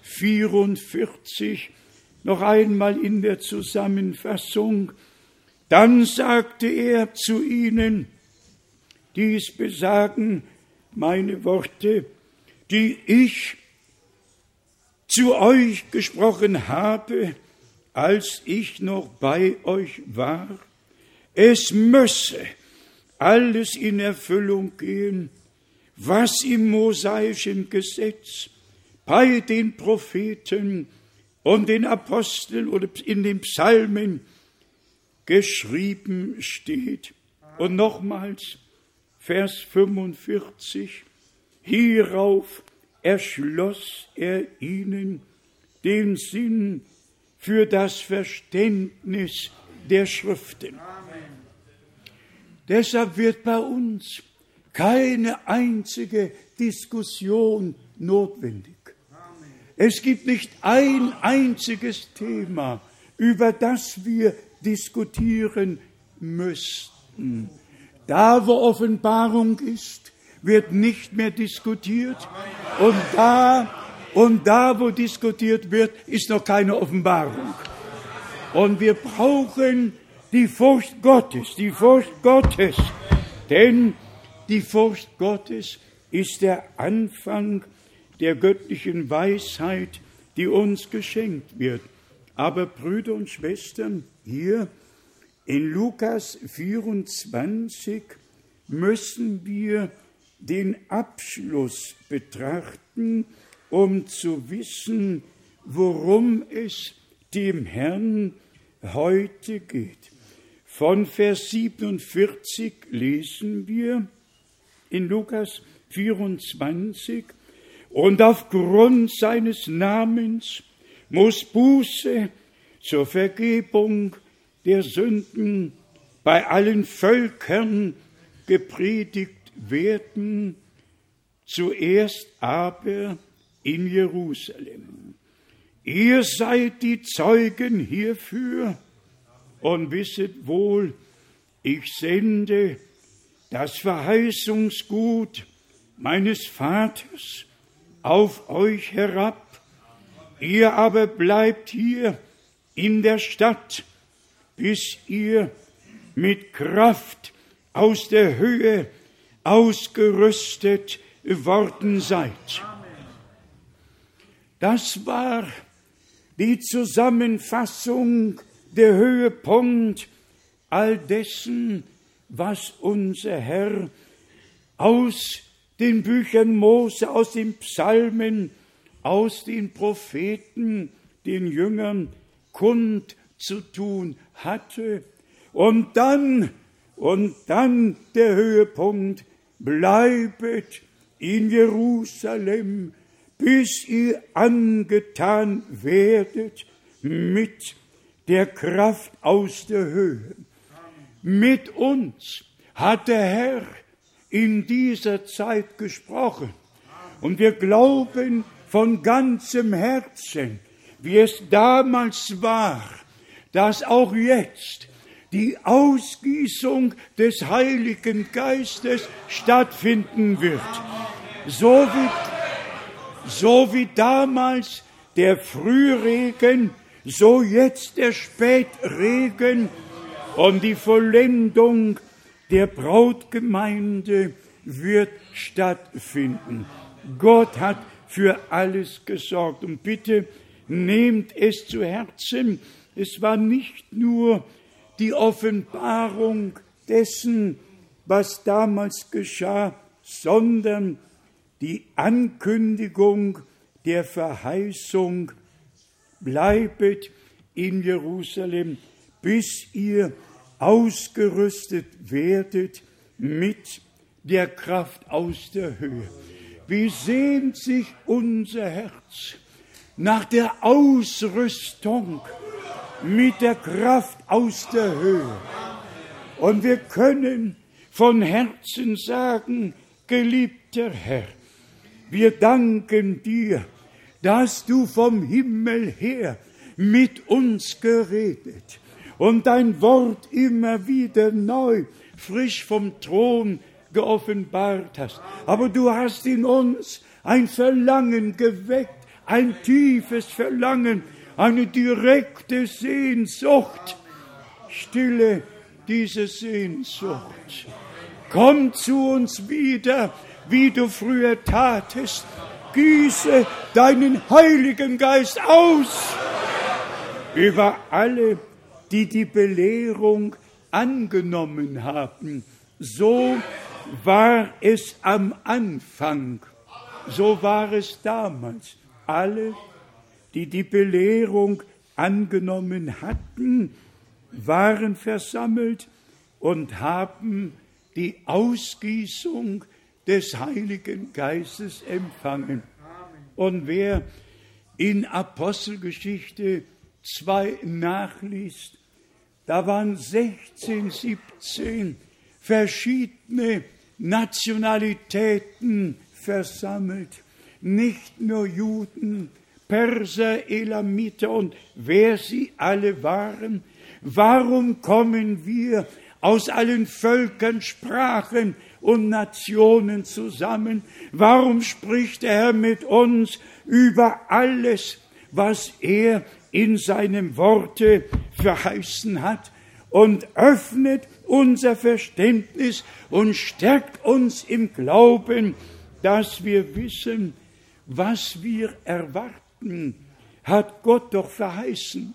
44 noch einmal in der Zusammenfassung: Dann sagte er zu ihnen, dies besagen meine Worte, die ich zu euch gesprochen habe, als ich noch bei euch war. Es müsse alles in Erfüllung gehen, was im mosaischen Gesetz, bei den Propheten und den Aposteln oder in den Psalmen geschrieben steht. Und nochmals Vers 45, hierauf erschloss er ihnen den Sinn für das Verständnis der Schriften. Amen. Deshalb wird bei uns keine einzige Diskussion notwendig. Amen. Es gibt nicht ein einziges Thema, über das wir diskutieren müssten. Da, wo Offenbarung ist, wird nicht mehr diskutiert. Und da, wo diskutiert wird, ist noch keine Offenbarung. Und wir brauchen die Furcht Gottes, denn die Furcht Gottes ist der Anfang der göttlichen Weisheit, die uns geschenkt wird. Aber Brüder und Schwestern, hier in Lukas 24 müssen wir den Abschluss betrachten, um zu wissen, worum es dem Herrn heute geht. Von Vers 47 lesen wir in Lukas 24: Und aufgrund seines Namens muss Buße zur Vergebung der Sünden bei allen Völkern gepredigt werden, zuerst aber in Jerusalem. Ihr seid die Zeugen hierfür und wisset wohl, ich sende das Verheißungsgut meines Vaters auf euch herab. Ihr aber bleibt hier in der Stadt, bis ihr mit Kraft aus der Höhe ausgerüstet worden seid. Das war die Zusammenfassung, der Höhepunkt all dessen, was unser Herr aus den Büchern Mose, aus den Psalmen, aus den Propheten, den Jüngern kundzutun hatte. Und dann der Höhepunkt, bleibet in Jerusalem, bis ihr angetan werdet mit der Kraft aus der Höhe. Mit uns hat der Herr in dieser Zeit gesprochen. Und wir glauben von ganzem Herzen, wie es damals war, dass auch jetzt die Ausgießung des Heiligen Geistes stattfinden wird. So wie damals der Frühregen, so jetzt der Spätregen und die Vollendung der Brautgemeinde wird stattfinden. Gott hat für alles gesorgt. Und bitte nehmt es zu Herzen, es war nicht nur die Offenbarung dessen, was damals geschah, sondern die Ankündigung der Verheißung, bleibet in Jerusalem, bis ihr ausgerüstet werdet mit der Kraft aus der Höhe. Wie sehnt sich unser Herz nach der Ausrüstung mit der Kraft aus der Höhe. Und wir können von Herzen sagen, geliebter Herr, wir danken dir, dass du vom Himmel her mit uns geredet und dein Wort immer wieder neu, frisch vom Thron geoffenbart hast. Aber du hast in uns ein Verlangen geweckt, ein tiefes Verlangen, eine direkte Sehnsucht. Stille diese Sehnsucht. Komm zu uns wieder, wie du früher tatest. Gieße deinen Heiligen Geist aus über alle, die die Belehrung angenommen haben. So war es am Anfang, so war es damals. Alle, die die Belehrung angenommen hatten, waren versammelt und haben die Ausgießung des Heiligen Geistes empfangen. Und wer in Apostelgeschichte 2 nachliest, da waren 16, 17 verschiedene Nationalitäten versammelt. Nicht nur Juden, Perser, Elamiter und wer sie alle waren. Warum kommen wir aus allen Völkern, Sprachen und Nationen zusammen? Warum spricht der Herr mit uns über alles, was er in seinem Worte verheißen hat und öffnet unser Verständnis und stärkt uns im Glauben, dass wir wissen, was wir erwarten, hat Gott doch verheißen.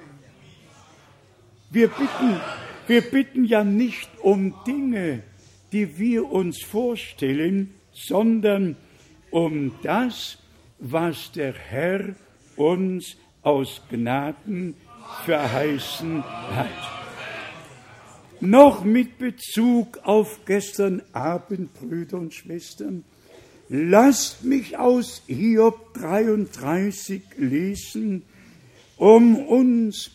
Wir bitten ja nicht um Dinge, die wir uns vorstellen, sondern um das, was der Herr uns aus Gnaden verheißen hat. Noch mit Bezug auf gestern Abend, Brüder und Schwestern, lasst mich aus Hiob 33 lesen, um uns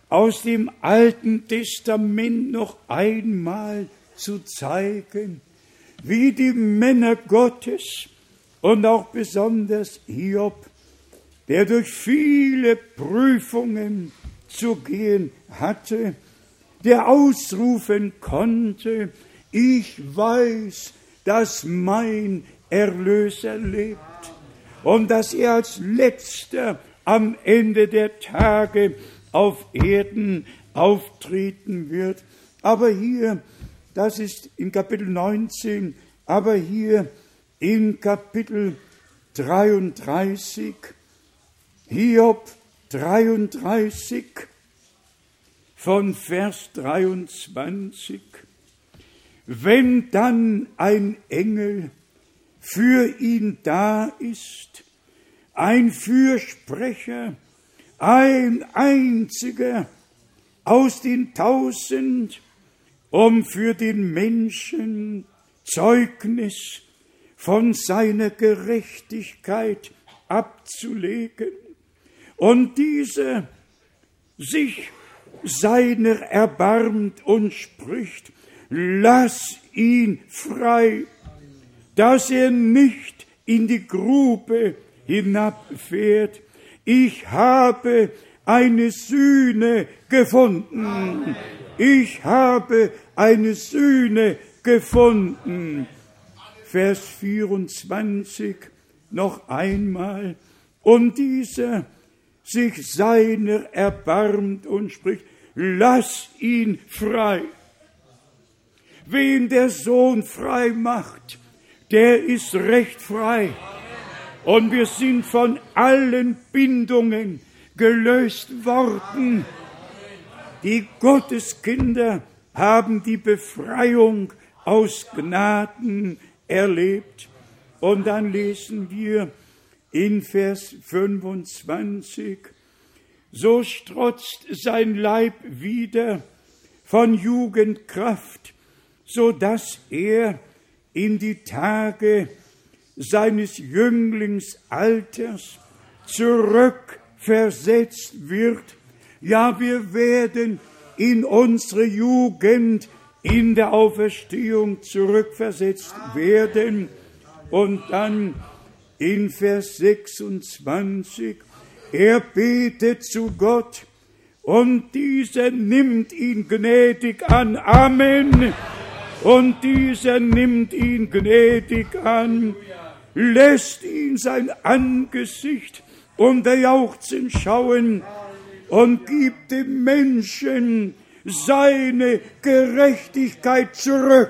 aus dem Alten Testament noch einmal zu zeigen, wie die Männer Gottes und auch besonders Hiob, der durch viele Prüfungen zu gehen hatte, der ausrufen konnte: Ich weiß, dass mein Erlöser lebt und dass er als Letzter am Ende der Tage auf Erden auftreten wird. Aber hier, das ist in Kapitel 19, aber hier in Kapitel 33, Hiob 33, von Vers 23, wenn dann ein Engel für ihn da ist, ein Fürsprecher, ein einziger aus den 1000, um für den Menschen Zeugnis von seiner Gerechtigkeit abzulegen, und dieser sich seiner erbarmt und spricht: Lass ihn frei, dass er nicht in die Grube hinabfährt. Ich habe eine Sühne gefunden. Ich habe eine Sühne gefunden. Vers 24 noch einmal. Und dieser sich seiner erbarmt und spricht: Lass ihn frei. Wen der Sohn frei macht, der ist recht frei. Und wir sind von allen Bindungen gelöst worden. Die Gotteskinder haben die Befreiung aus Gnaden erlebt. Und dann lesen wir in Vers 25: So strotzt sein Leib wieder von Jugendkraft, so dass er in die Tage seines Jünglingsalters zurückversetzt wird. Ja, wir werden in unsere Jugend in der Auferstehung zurückversetzt werden. Und dann in Vers 26, er betet zu Gott und dieser nimmt ihn gnädig an. Amen. Und dieser nimmt ihn gnädig an, lässt ihn sein Angesicht unter Jauchzen schauen und gibt dem Menschen seine Gerechtigkeit zurück.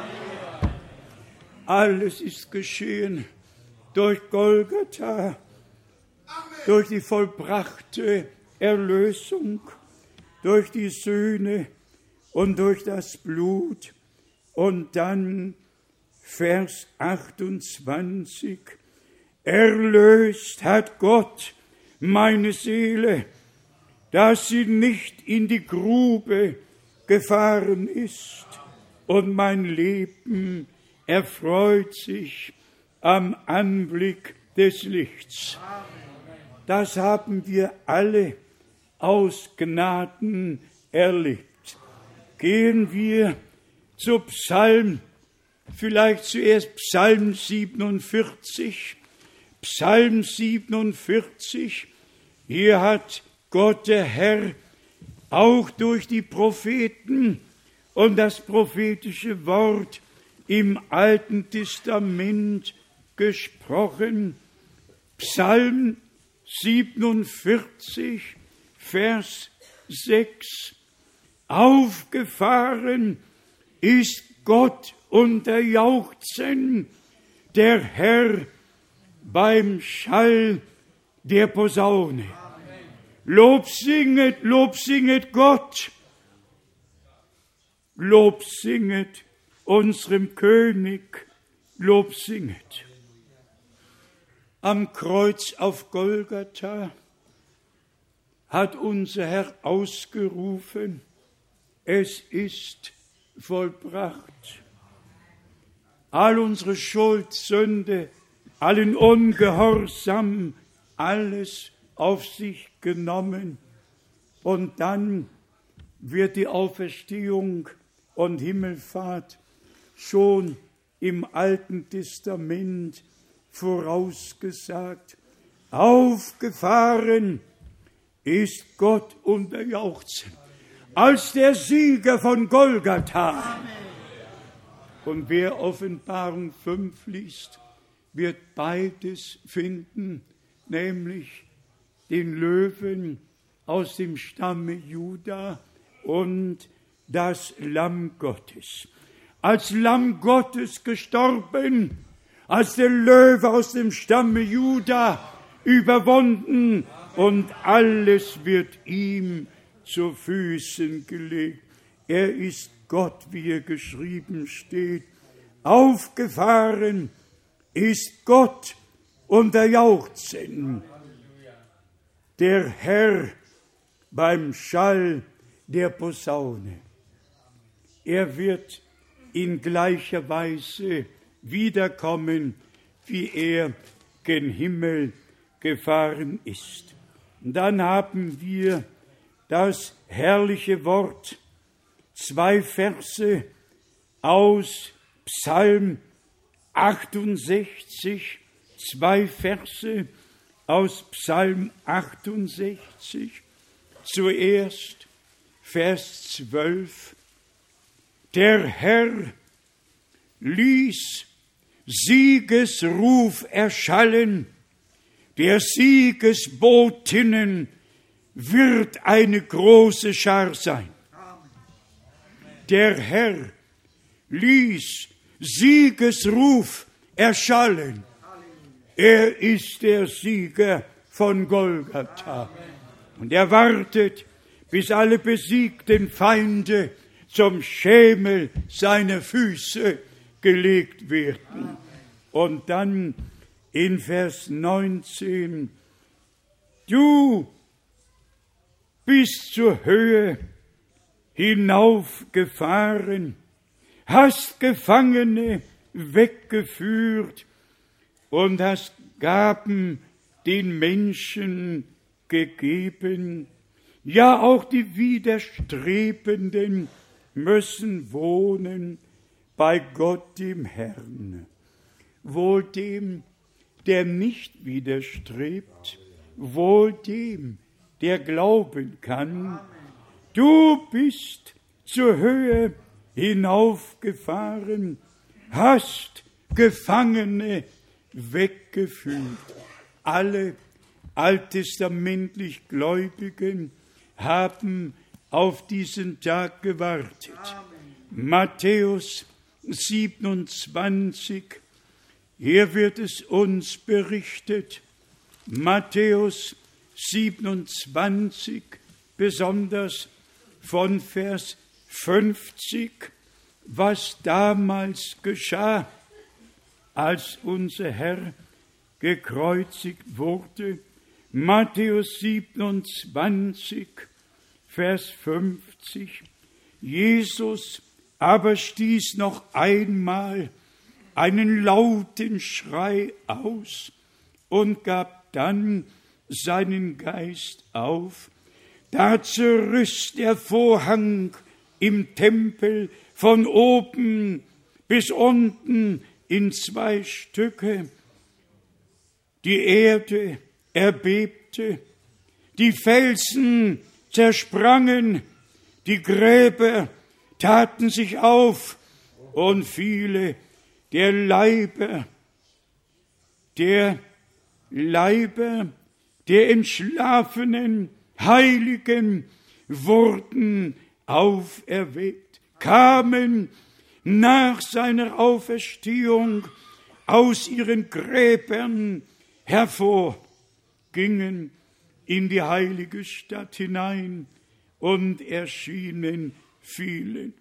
Alles ist geschehen durch Golgatha, durch die vollbrachte Erlösung, durch die Sühne und durch das Blut. Und dann Vers 28, erlöst hat Gott meine Seele, dass sie nicht in die Grube gefahren ist, und mein Leben erfreut sich am Anblick des Lichts. Das haben wir alle aus Gnaden erlebt. Gehen wir zu Psalm, vielleicht zuerst Psalm 47. Psalm 47, hier hat Gott der Herr auch durch die Propheten und das prophetische Wort im Alten Testament gesprochen. Psalm 47, Vers 6. Aufgefahren ist Gott unter Jauchzen, der Herr beim Schall der Posaune. Lob singet Gott, Lob singet unserem König, Lob singet. Am Kreuz auf Golgatha hat unser Herr ausgerufen: Es ist vollbracht. All unsere Schuld, Sünde, allen Ungehorsam, alles auf sich genommen. Und dann wird die Auferstehung und Himmelfahrt schon im Alten Testament vorausgesagt. Aufgefahren ist Gott unter Jauchzen, als der Sieger von Golgatha. Amen. Und wer Offenbarung 5 liest, wird beides finden, nämlich den Löwen aus dem Stamme Juda und das Lamm Gottes. Als Lamm Gottes gestorben, als der Löwe aus dem Stamme Juda überwunden, und alles wird ihm zu Füßen gelegt. Er ist Gott, wie er geschrieben steht. Aufgefahren ist Gott unter Jauchzen. Der Herr beim Schall der Posaune. Er wird in gleicher Weise wiederkommen, wie er gen Himmel gefahren ist. Und dann haben wir das herrliche Wort, 2 Verse aus Psalm 68, 2 Verse aus Psalm 68, zuerst Vers 12. Der Herr ließ Siegesruf erschallen, der Siegesbotinnen wird eine große Schar sein. Der Herr ließ Siegesruf erschallen. Er ist der Sieger von Golgatha. Und er wartet, bis alle besiegten Feinde zum Schemel seiner Füße gelegt werden. Und dann in Vers 19, du bist zur Höhe hinaufgefahren, hast Gefangene weggeführt und hast Gaben den Menschen gegeben. Ja, auch die Widerstrebenden müssen wohnen bei Gott dem Herrn. Wohl dem, der nicht widerstrebt, wohl dem, der glauben kann. Du bist zur Höhe hinaufgefahren, hast Gefangene weggeführt. Alle alttestamentlich Gläubigen haben auf diesen Tag gewartet. Matthäus 27, hier wird es uns berichtet, Matthäus 27, besonders von Vers 50, was damals geschah, als unser Herr gekreuzigt wurde. Matthäus 27, Vers 50. Jesus aber stieß noch einmal einen lauten Schrei aus und gab dann seinen Geist auf. Da zerriss der Vorhang im Tempel von oben bis unten in 2 Stücke. Die Erde erbebte, die Felsen zersprangen, die Gräber taten sich auf und viele der Leiber der entschlafenen Heiligen wurden auferweckt, kamen nach seiner Auferstehung aus ihren Gräbern hervor, gingen in die heilige Stadt hinein und erschienen vielen.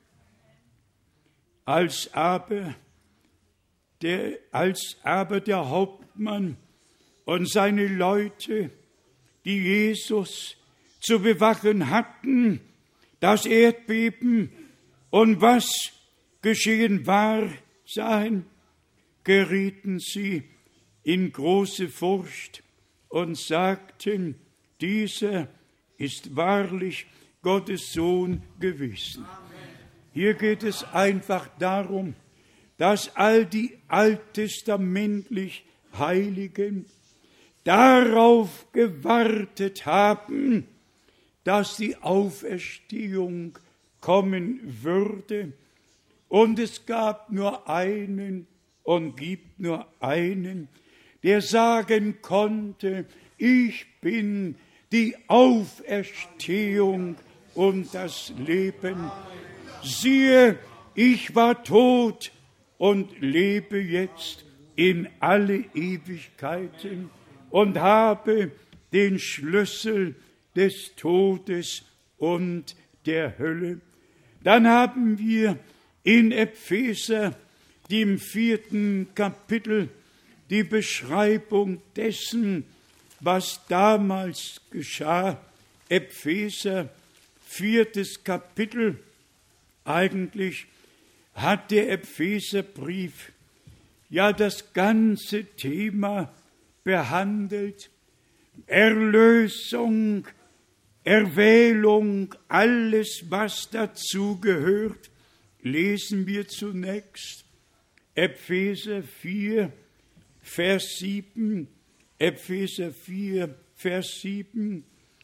Als aber der Hauptmann und seine Leute, die Jesus zu bewachen hatten, das Erdbeben und was geschehen war, sahen, gerieten sie in große Furcht und sagten, dieser ist wahrlich Gottes Sohn gewesen. Hier geht es einfach darum, dass all die alttestamentlich Heiligen darauf gewartet haben, dass die Auferstehung kommen würde. Und es gab nur einen und gibt nur einen, der sagen konnte, ich bin die Auferstehung und das Leben. Siehe, ich war tot und lebe jetzt in alle Ewigkeiten und habe den Schlüssel des Todes und der Hölle. Dann haben wir in Epheser, dem 4. Kapitel, die Beschreibung dessen, was damals geschah. Epheser, 4. Kapitel. Eigentlich hat der Epheserbrief ja das ganze Thema behandelt. Erlösung, Erwählung, alles, was dazu gehört. Lesen wir zunächst Epheser 4, Vers 7. Epheser 4, Vers 7.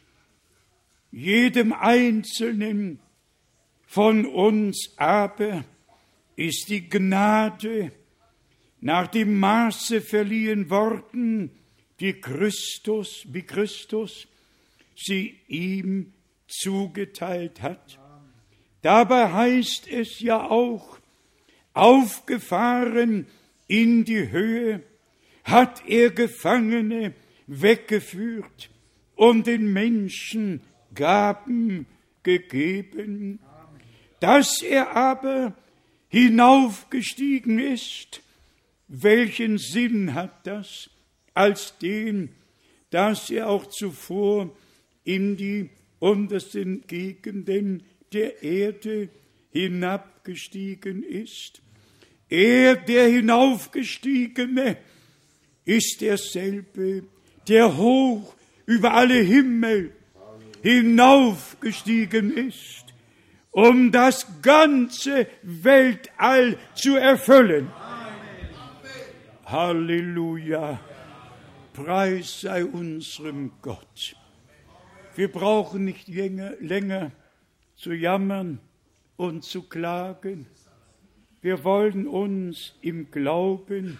Jedem Einzelnen von uns aber ist die Gnade nach dem Maße verliehen worden, wie Christus sie ihm zugeteilt hat. Dabei heißt es ja auch, aufgefahren in die Höhe, hat er Gefangene weggeführt und den Menschen Gaben gegeben. Dass er aber hinaufgestiegen ist, welchen Sinn hat das, als den, dass er auch zuvor in die untersten Gegenden der Erde hinabgestiegen ist? Er, der Hinaufgestiegene, ist derselbe, der hoch über alle Himmel hinaufgestiegen ist, um das ganze Weltall zu erfüllen. Halleluja! Preis sei unserem Gott. Wir brauchen nicht länger zu jammern und zu klagen. Wir wollen uns im Glauben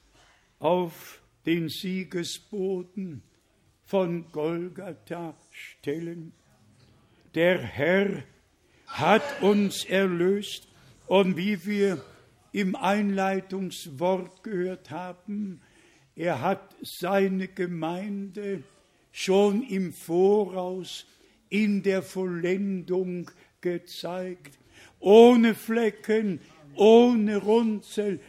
auf den Siegesboden von Golgatha stellen. Der Herr hat uns erlöst und wie wir im Einleitungswort gehört haben, er hat seine Gemeinde schon im Voraus in der Vollendung gezeigt. Ohne Flecken, ohne Runzel,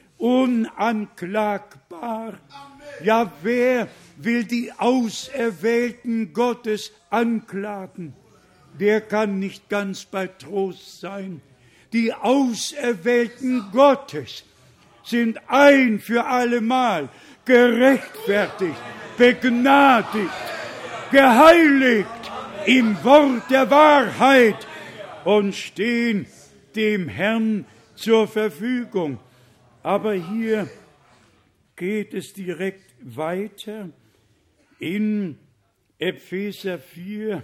unanklagbar. Ja, wer will die Auserwählten Gottes anklagen? Der kann nicht ganz bei Trost sein. Die Auserwählten Gottes sind ein für allemal gerechtfertigt, begnadigt, geheiligt im Wort der Wahrheit und stehen dem Herrn zur Verfügung. Aber hier geht es direkt weiter in Epheser 4,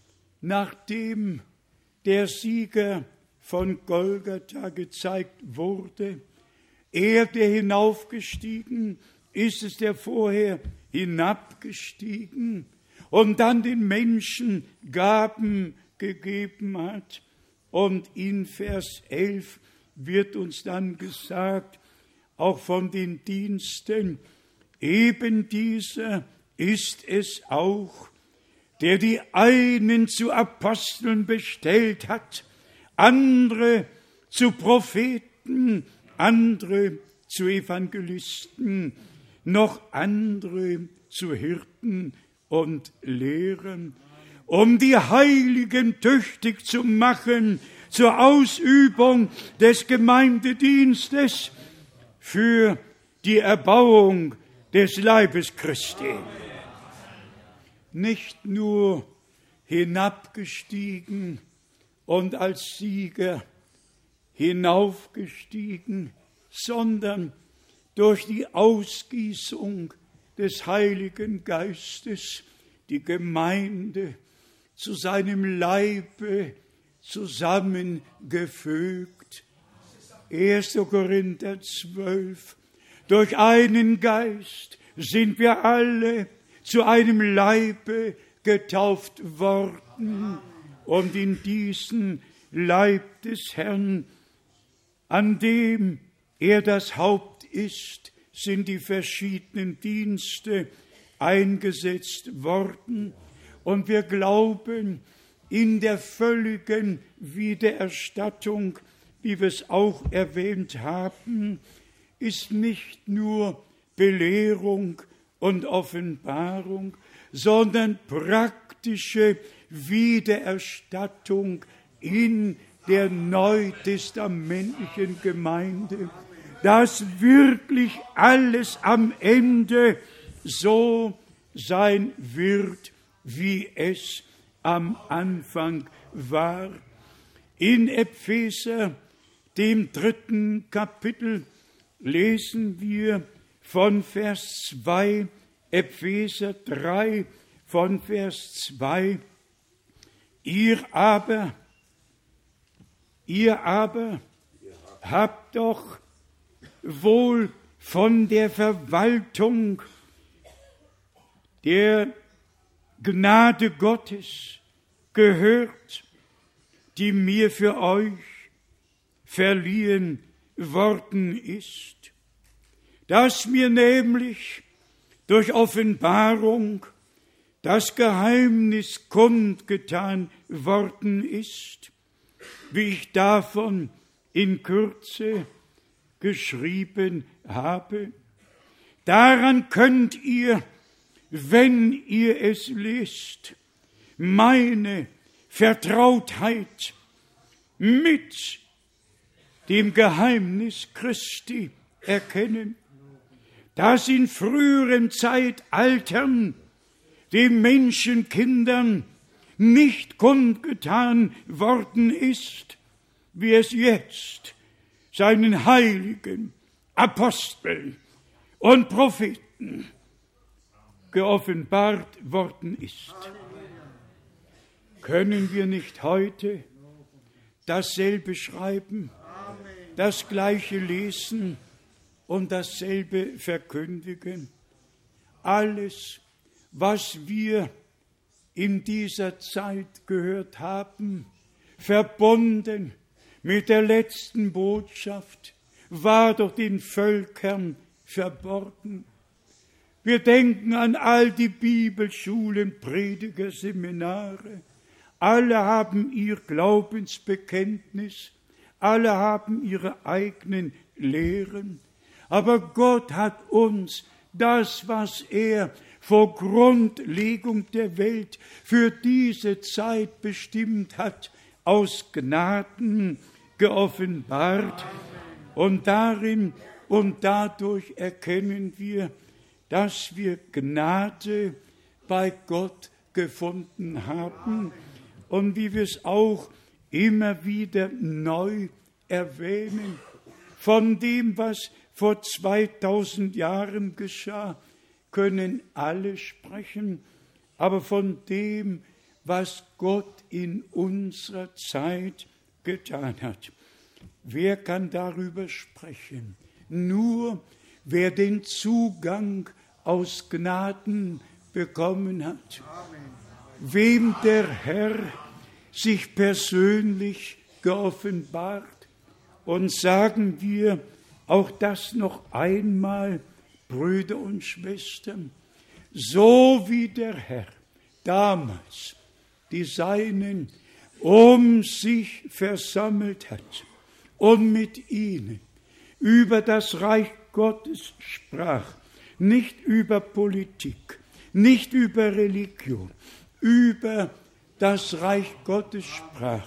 nachdem der Sieger von Golgatha gezeigt wurde. Er, der hinaufgestiegen ist es, der vorher hinabgestiegen und dann den Menschen Gaben gegeben hat. Und in Vers 11 wird uns dann gesagt, auch von den Diensten, eben dieser ist es auch, der die einen zu Aposteln bestellt hat, andere zu Propheten, andere zu Evangelisten, noch andere zu Hirten und Lehrern, um die Heiligen tüchtig zu machen zur Ausübung des Gemeindedienstes für die Erbauung des Leibes Christi. Nicht nur hinabgestiegen und als Sieger hinaufgestiegen, sondern durch die Ausgießung des Heiligen Geistes die Gemeinde zu seinem Leibe zusammengefügt. 1. Korinther 12. Durch einen Geist sind wir alle zu einem Leibe getauft worden und in diesen Leib des Herrn, an dem er das Haupt ist, sind die verschiedenen Dienste eingesetzt worden. Und wir glauben, in der völligen Wiedererstattung, wie wir es auch erwähnt haben, ist nicht nur Belehrung und Offenbarung, sondern praktische Wiedererstattung in der neutestamentlichen Gemeinde, dass wirklich alles am Ende so sein wird, wie es am Anfang war. In Epheser, dem 3. Kapitel, lesen wir von Vers 2, Epheser 3, von Vers 2, Ihr aber habt doch wohl von der Verwaltung der Gnade Gottes gehört, die mir für euch verliehen worden ist, dass mir nämlich durch Offenbarung das Geheimnis kundgetan worden ist, wie ich davon in Kürze geschrieben habe. Daran könnt ihr, wenn ihr es lest, meine Vertrautheit mit dem Geheimnis Christi erkennen, das in früheren Zeitaltern den Menschenkindern nicht kundgetan worden ist, wie es jetzt seinen heiligen Aposteln und Propheten geoffenbart worden ist. Können wir nicht heute dasselbe schreiben, das Gleiche lesen und dasselbe verkündigen? Alles, was wir in dieser Zeit gehört haben, verbunden mit der letzten Botschaft, war doch den Völkern verborgen. Wir denken an all die Bibelschulen, Prediger, Seminare. Alle haben ihr Glaubensbekenntnis, alle haben ihre eigenen Lehren. Aber Gott hat uns das, was er vor Grundlegung der Welt für diese Zeit bestimmt hat, aus Gnaden geoffenbart. Und darin und dadurch erkennen wir, dass wir Gnade bei Gott gefunden haben. Und wie wir es auch immer wieder neu erwähnen, von dem, was vor 2000 Jahren geschah, können alle sprechen, aber von dem, was Gott in unserer Zeit getan hat. Wer kann darüber sprechen? Nur wer den Zugang aus Gnaden bekommen hat. Wem der Herr sich persönlich geoffenbart. Und sagen wir auch das noch einmal, Brüder und Schwestern, so wie der Herr damals die Seinen um sich versammelt hat und mit ihnen über das Reich Gottes sprach, nicht über Politik, nicht über Religion, über das Reich Gottes sprach,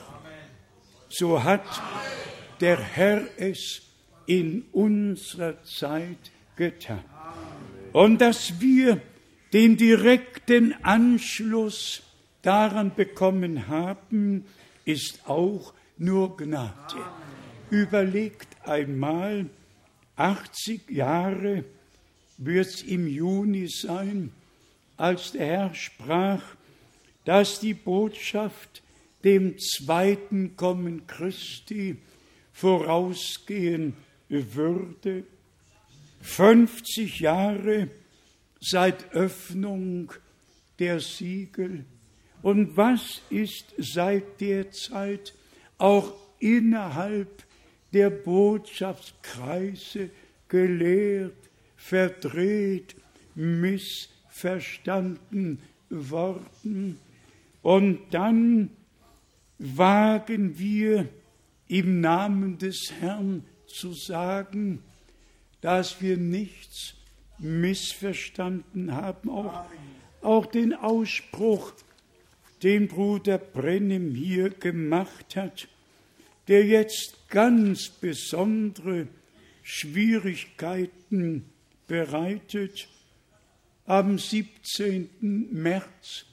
so hat der Herr es in unserer Zeit getan. Und dass wir den direkten Anschluss daran bekommen haben, ist auch nur Gnade. Überlegt einmal, 80 Jahre wird es im Juni sein, als der Herr sprach, dass die Botschaft dem zweiten Kommen Christi vorausgehen würde. 50 Jahre seit Öffnung der Siegel. Und was ist seit der Zeit auch innerhalb der Botschaftskreise gelehrt, verdreht, missverstanden worden? Und dann wagen wir im Namen des Herrn zu sagen, dass wir nichts missverstanden haben. Auch den Ausspruch, den Bruder Brennim hier gemacht hat, der jetzt ganz besondere Schwierigkeiten bereitet. Am 17. März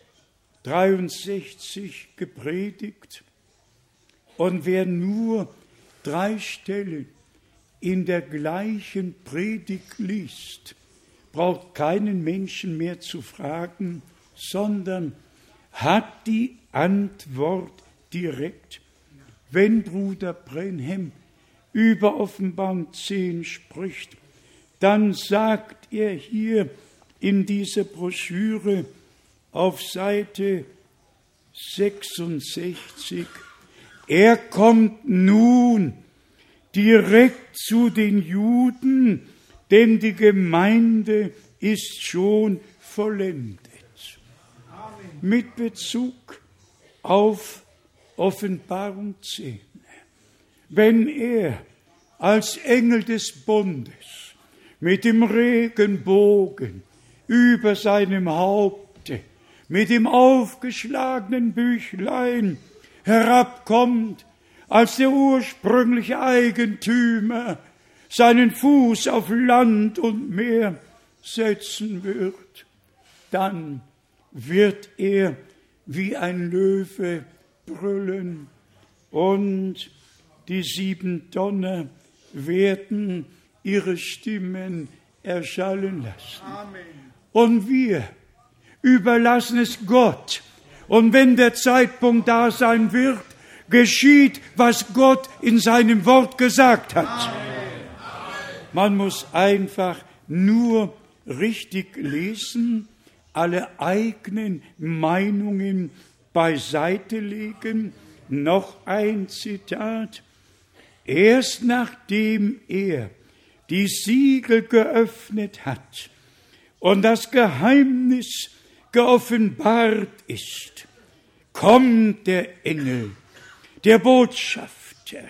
63 gepredigt. Und wer nur 3 Stellen in der gleichen Predigt liest, braucht keinen Menschen mehr zu fragen, sondern hat die Antwort direkt. Wenn Bruder Brenhem über Offenbarung 10 spricht, dann sagt er hier in dieser Broschüre auf Seite 66, er kommt nun direkt zu den Juden, denn die Gemeinde ist schon vollendet. Amen. Mit Bezug auf Offenbarung 10. Wenn er als Engel des Bundes mit dem Regenbogen über seinem Haupte, mit dem aufgeschlagenen Büchlein herabkommt, als der ursprüngliche Eigentümer seinen Fuß auf Land und Meer setzen wird, dann wird er wie ein Löwe brüllen und die 7 Donner werden ihre Stimmen erschallen lassen. Amen. Und wir überlassen es Gott. Und wenn der Zeitpunkt da sein wird, geschieht, was Gott in seinem Wort gesagt hat. Amen. Man muss einfach nur richtig lesen, alle eigenen Meinungen beiseite legen. Noch ein Zitat. Erst nachdem er die Siegel geöffnet hat und das Geheimnis geoffenbart ist, kommt der Engel, der Botschafter,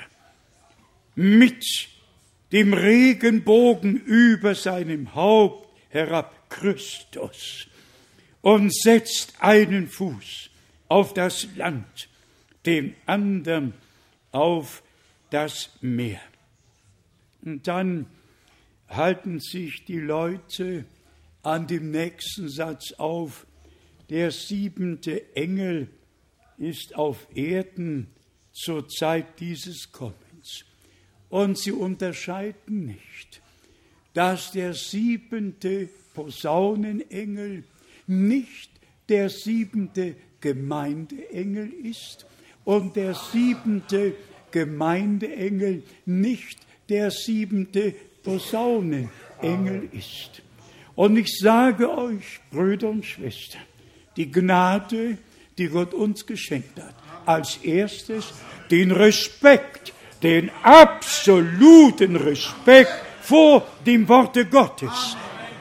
mit dem Regenbogen über seinem Haupt herab, Christus, und setzt einen Fuß auf das Land, den anderen auf das Meer. Und dann halten sich die Leute an dem nächsten Satz auf. Der 7. Engel ist auf Erden zur Zeit dieses Kommens. Und sie unterscheiden nicht, dass der 7. Posaunenengel nicht der 7. Gemeindeengel ist und der 7. Gemeindeengel nicht der 7. Posaunenengel ist. Und ich sage euch, Brüder und Schwestern, die Gnade, die Gott uns geschenkt hat, als erstes den Respekt, den absoluten Respekt vor dem Worte Gottes.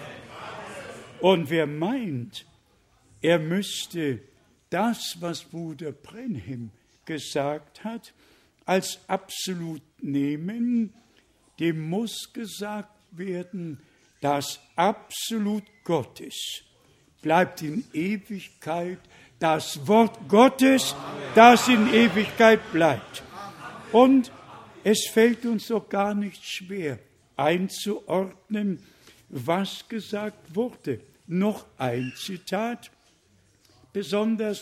Und wer meint, er müsste das, was Bruder Brenhem gesagt hat, als absolut nehmen, dem muss gesagt werden, das Absolut Gottes bleibt in Ewigkeit, das Wort Gottes, das in Ewigkeit bleibt. Und es fällt uns doch gar nicht schwer einzuordnen, was gesagt wurde. Noch ein Zitat, besonders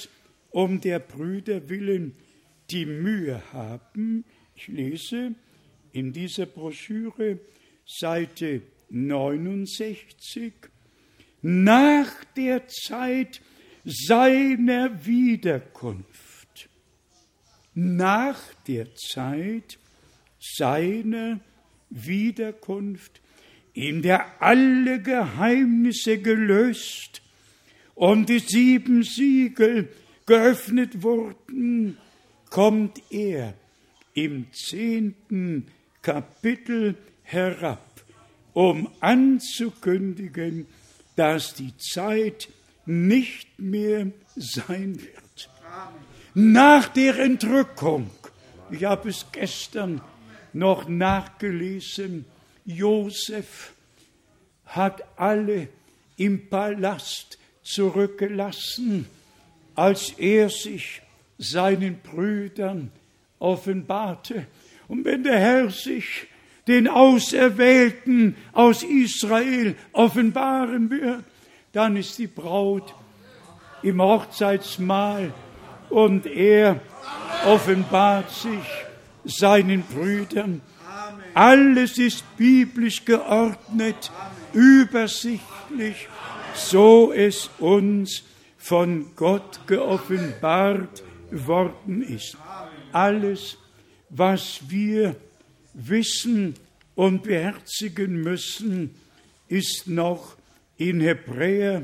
um der Brüder willen, die Mühe haben. Ich lese in dieser Broschüre Seite 69, nach der Zeit seiner Wiederkunft. Nach der Zeit seiner Wiederkunft, in der alle Geheimnisse gelöst und die 7 Siegel geöffnet wurden, kommt er im 10. Kapitel herab, um anzukündigen, dass die Zeit nicht mehr sein wird. Nach der Entrückung, ich habe es gestern noch nachgelesen, Josef hat alle im Palast zurückgelassen, als er sich seinen Brüdern offenbarte. Und wenn der Herr sich den Auserwählten aus Israel offenbaren wird, dann ist die Braut im Hochzeitsmahl und er offenbart sich seinen Brüdern. Alles ist biblisch geordnet, übersichtlich, so es uns von Gott geoffenbart worden ist. Alles, was wir wissen und beherzigen müssen, ist noch in Hebräer.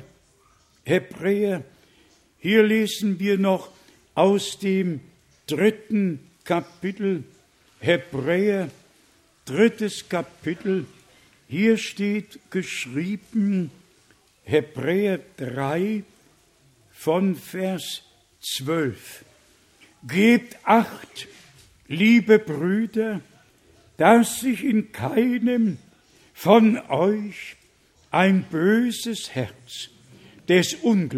Hier lesen wir noch aus dem 3. Kapitel Hebräer, 3. Kapitel. Hier steht geschrieben, Hebräer 3 von Vers 12. Gebt Acht, liebe Brüder, dass sich in keinem von euch ein böses Herz des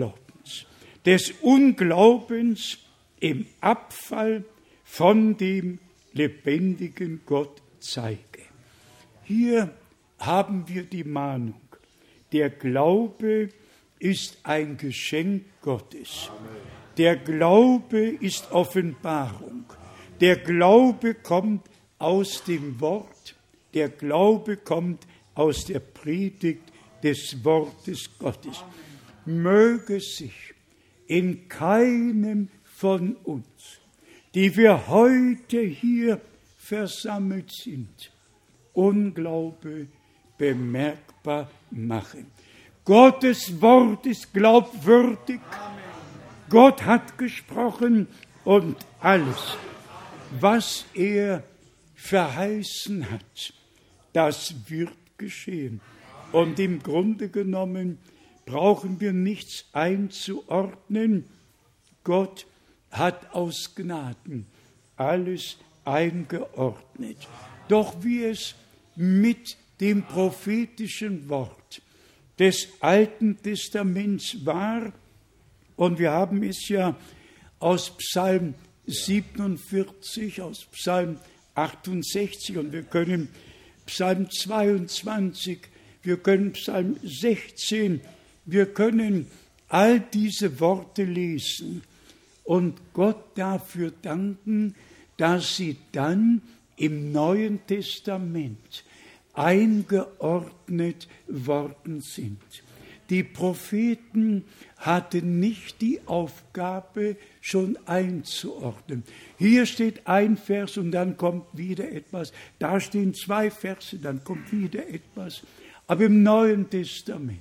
Unglaubens im Abfall von dem lebendigen Gott zeige. Hier haben wir die Mahnung. Der Glaube ist ein Geschenk Gottes. Der Glaube ist Offenbarung. Der Glaube kommt aus dem Wort. Der Glaube kommt aus der Predigt des Wortes Gottes. Möge sich in keinem von uns, die wir heute hier versammelt sind, Unglaube bemerkbar machen. Gottes Wort ist glaubwürdig. Gott hat gesprochen und alles, was er verheißen hat, das wird geschehen. Und im Grunde genommen brauchen wir nichts einzuordnen. Gott hat aus Gnaden alles eingeordnet. Doch wie es mit dem prophetischen Wort des Alten Testaments war, und wir haben es ja aus Psalm 47, aus Psalm 68 und wir können Psalm 22, wir können Psalm 16, wir können all diese Worte lesen und Gott dafür danken, dass sie dann im Neuen Testament eingeordnet worden sind. Die Propheten hatten nicht die Aufgabe, schon einzuordnen. Hier steht ein Vers und dann kommt wieder etwas. Da stehen 2 Verse, dann kommt wieder etwas. Aber im Neuen Testament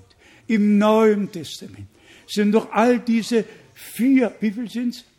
sind doch all diese 4, wie viel sind es?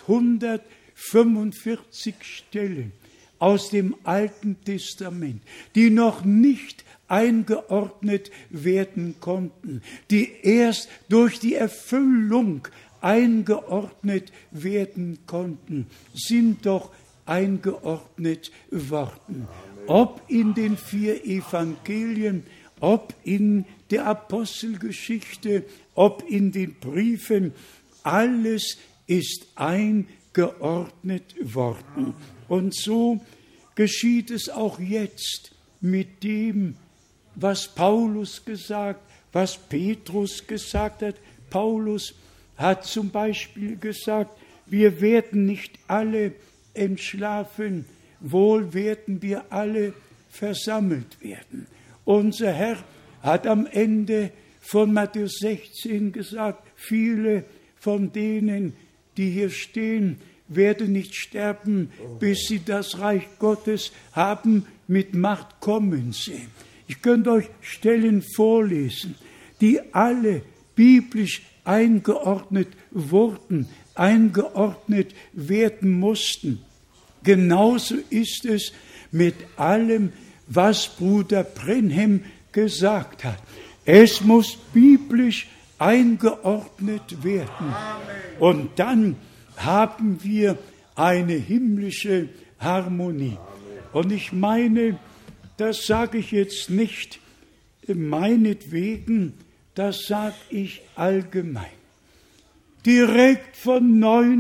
845 Stellen aus dem Alten Testament, die noch nicht eingeordnet werden konnten, die erst durch die Erfüllung eingeordnet werden konnten, sind doch eingeordnet worden. Ob in den 4 Evangelien, ob in der Apostelgeschichte, ob in den Briefen, alles ist eingeordnet worden. Und so geschieht es auch jetzt mit dem, was Paulus gesagt, was Petrus gesagt hat. Paulus hat zum Beispiel gesagt, wir werden nicht alle entschlafen, wohl werden wir alle versammelt werden. Unser Herr hat am Ende von Matthäus 16 gesagt, viele von denen, die hier stehen, werden nicht sterben, bis sie das Reich Gottes haben mit Macht kommen sehen. Ich könnte euch Stellen vorlesen, die alle biblisch eingeordnet wurden, eingeordnet werden mussten. Genauso ist es mit allem, was Bruder Brenhem gesagt hat. Es muss biblisch eingeordnet werden. Und dann haben wir eine himmlische Harmonie. Und ich meine, das sage ich jetzt nicht meinetwegen, das sage ich allgemein. Direkt von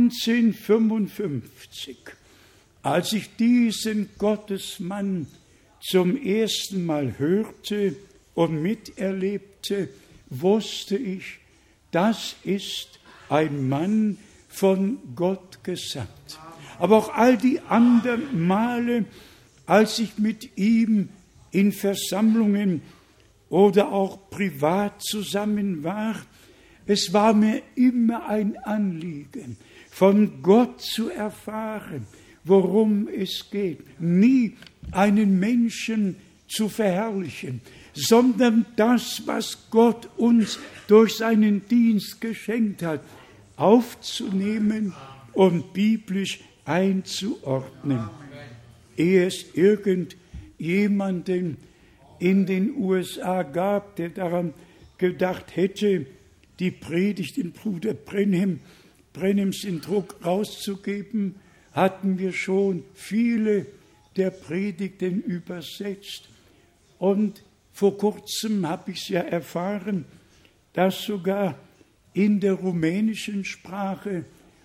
1955, als ich diesen Gottesmann zum ersten Mal hörte und miterlebte, wusste ich, das ist ein Mann von Gott gesandt. Aber auch all die anderen Male, als ich mit ihm in Versammlungen oder auch privat zusammen war, es war mir immer ein Anliegen, von Gott zu erfahren, worum es geht. Nie einen Menschen zu verherrlichen, sondern das, was Gott uns durch seinen Dienst geschenkt hat, aufzunehmen und biblisch einzuordnen. Ehe es irgendjemanden in den USA gab, der daran gedacht hätte, die Predigt in Bruder Brenhems in Druck rauszugeben, hatten wir schon viele der Predigten übersetzt. Und vor kurzem habe ich es ja erfahren, dass sogar in der rumänischen Sprache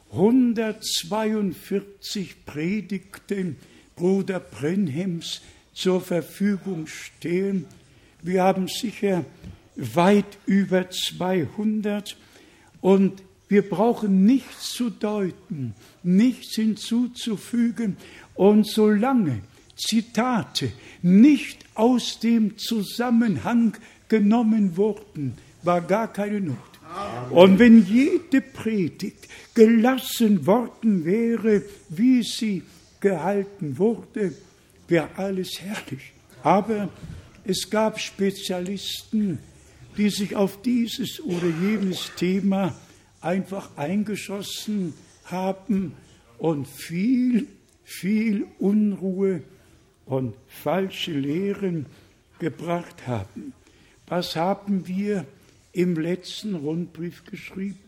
142 Predigten Bruder Brenhems zur Verfügung stehen. Wir haben sicher weit über 200 und wir brauchen nichts zu deuten, nichts hinzuzufügen. Und solange Zitate nicht aus dem Zusammenhang genommen wurden, war gar keine Not. Und wenn jede Predigt gelassen worden wäre, wie sie gehalten wurde, wäre alles herrlich. Aber es gab Spezialisten, die sich auf dieses oder jenes Thema einfach eingeschossen haben und viel Unruhe und falsche Lehren gebracht haben. Was haben wir im letzten Rundbrief geschrieben?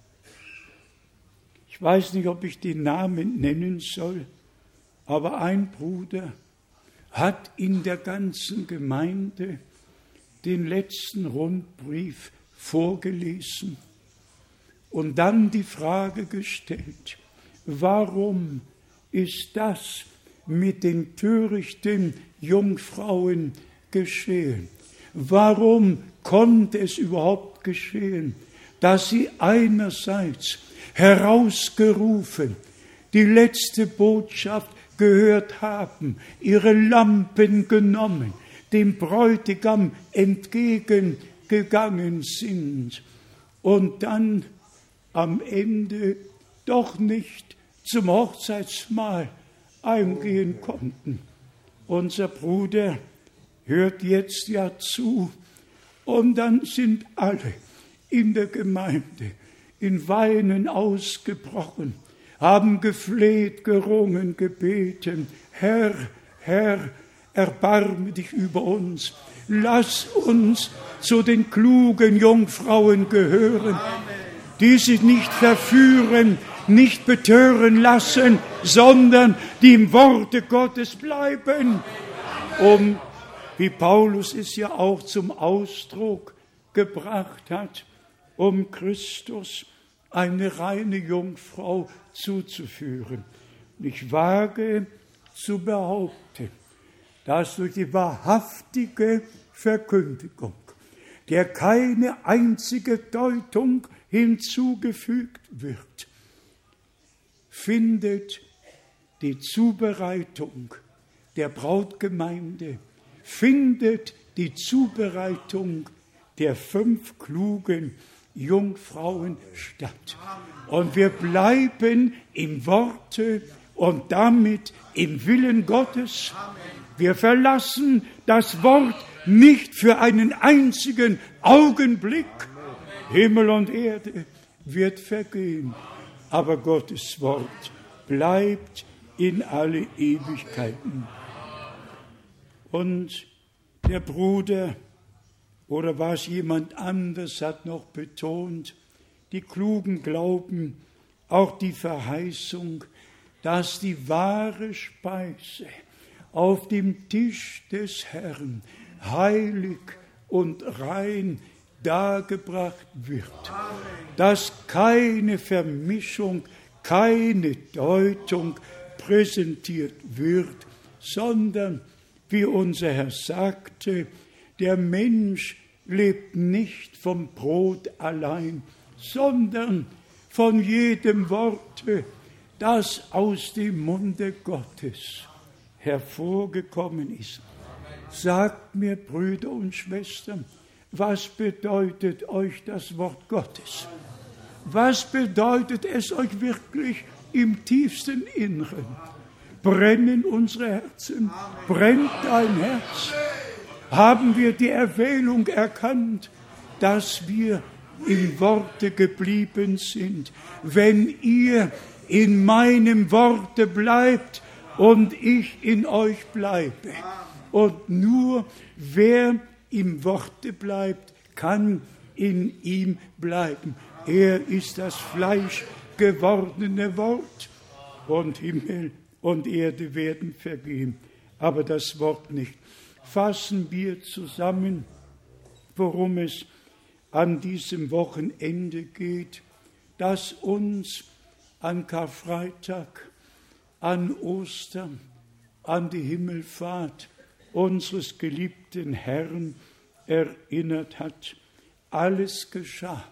Ich weiß nicht, ob ich den Namen nennen soll, aber ein Bruder hat in der ganzen Gemeinde den letzten Rundbrief vorgelesen und dann die Frage gestellt, warum ist das mit den törichten Jungfrauen geschehen? Warum konnte es überhaupt geschehen, dass sie einerseits herausgerufen, die letzte Botschaft gehört haben, ihre Lampen genommen, dem Bräutigam entgegengegangen sind und dann am Ende doch nicht zum Hochzeitsmahl eingehen konnten. Unser Bruder hört jetzt ja zu und dann sind alle in der Gemeinde in Weinen ausgebrochen, haben gefleht, gerungen, gebeten, Herr, Herr, erbarme dich über uns, lass uns zu den klugen Jungfrauen gehören, die sich nicht verführen, nicht betören lassen, sondern die im Worte Gottes bleiben, wie Paulus es ja auch zum Ausdruck gebracht hat, Christus eine reine Jungfrau zuzuführen. Und ich wage zu behaupten, dass durch die wahrhaftige Verkündigung, der keine einzige Deutung hinzugefügt wird, findet die Zubereitung der Brautgemeinde, findet die Zubereitung der 5 klugen Jungfrauen statt. Und wir bleiben im Worte und damit im Willen Gottes. Wir verlassen das Wort nicht für einen einzigen Augenblick. Himmel und Erde wird vergehen, aber Gottes Wort bleibt in alle Ewigkeiten. Und der Bruder, oder war es jemand anders, hat noch betont, die Klugen glauben auch die Verheißung, dass die wahre Speise auf dem Tisch des Herrn heilig und rein dargebracht wird, dass keine Vermischung, keine Deutung präsentiert wird, sondern, wie unser Herr sagte, der Mensch lebt nicht vom Brot allein, sondern von jedem Worte, das aus dem Munde Gottes hervorgekommen ist. Sagt mir, Brüder und Schwestern, was bedeutet euch das Wort Gottes? Was bedeutet es euch wirklich im tiefsten Inneren? Brennen unsere Herzen? Brennt dein Herz? Haben wir die Erwählung erkannt, dass wir im Worte geblieben sind? Wenn ihr in meinem Worte bleibt und ich in euch bleibe. Und nur wer im Worte bleibt, kann in ihm bleiben. Er ist das Fleisch gewordene Wort. Und Himmel und Erde werden vergehen, aber das Wort nicht. Fassen wir zusammen, worum es an diesem Wochenende geht, das uns an Karfreitag, an Ostern, an die Himmelfahrt unseres geliebten Herrn erinnert hat. Alles geschah.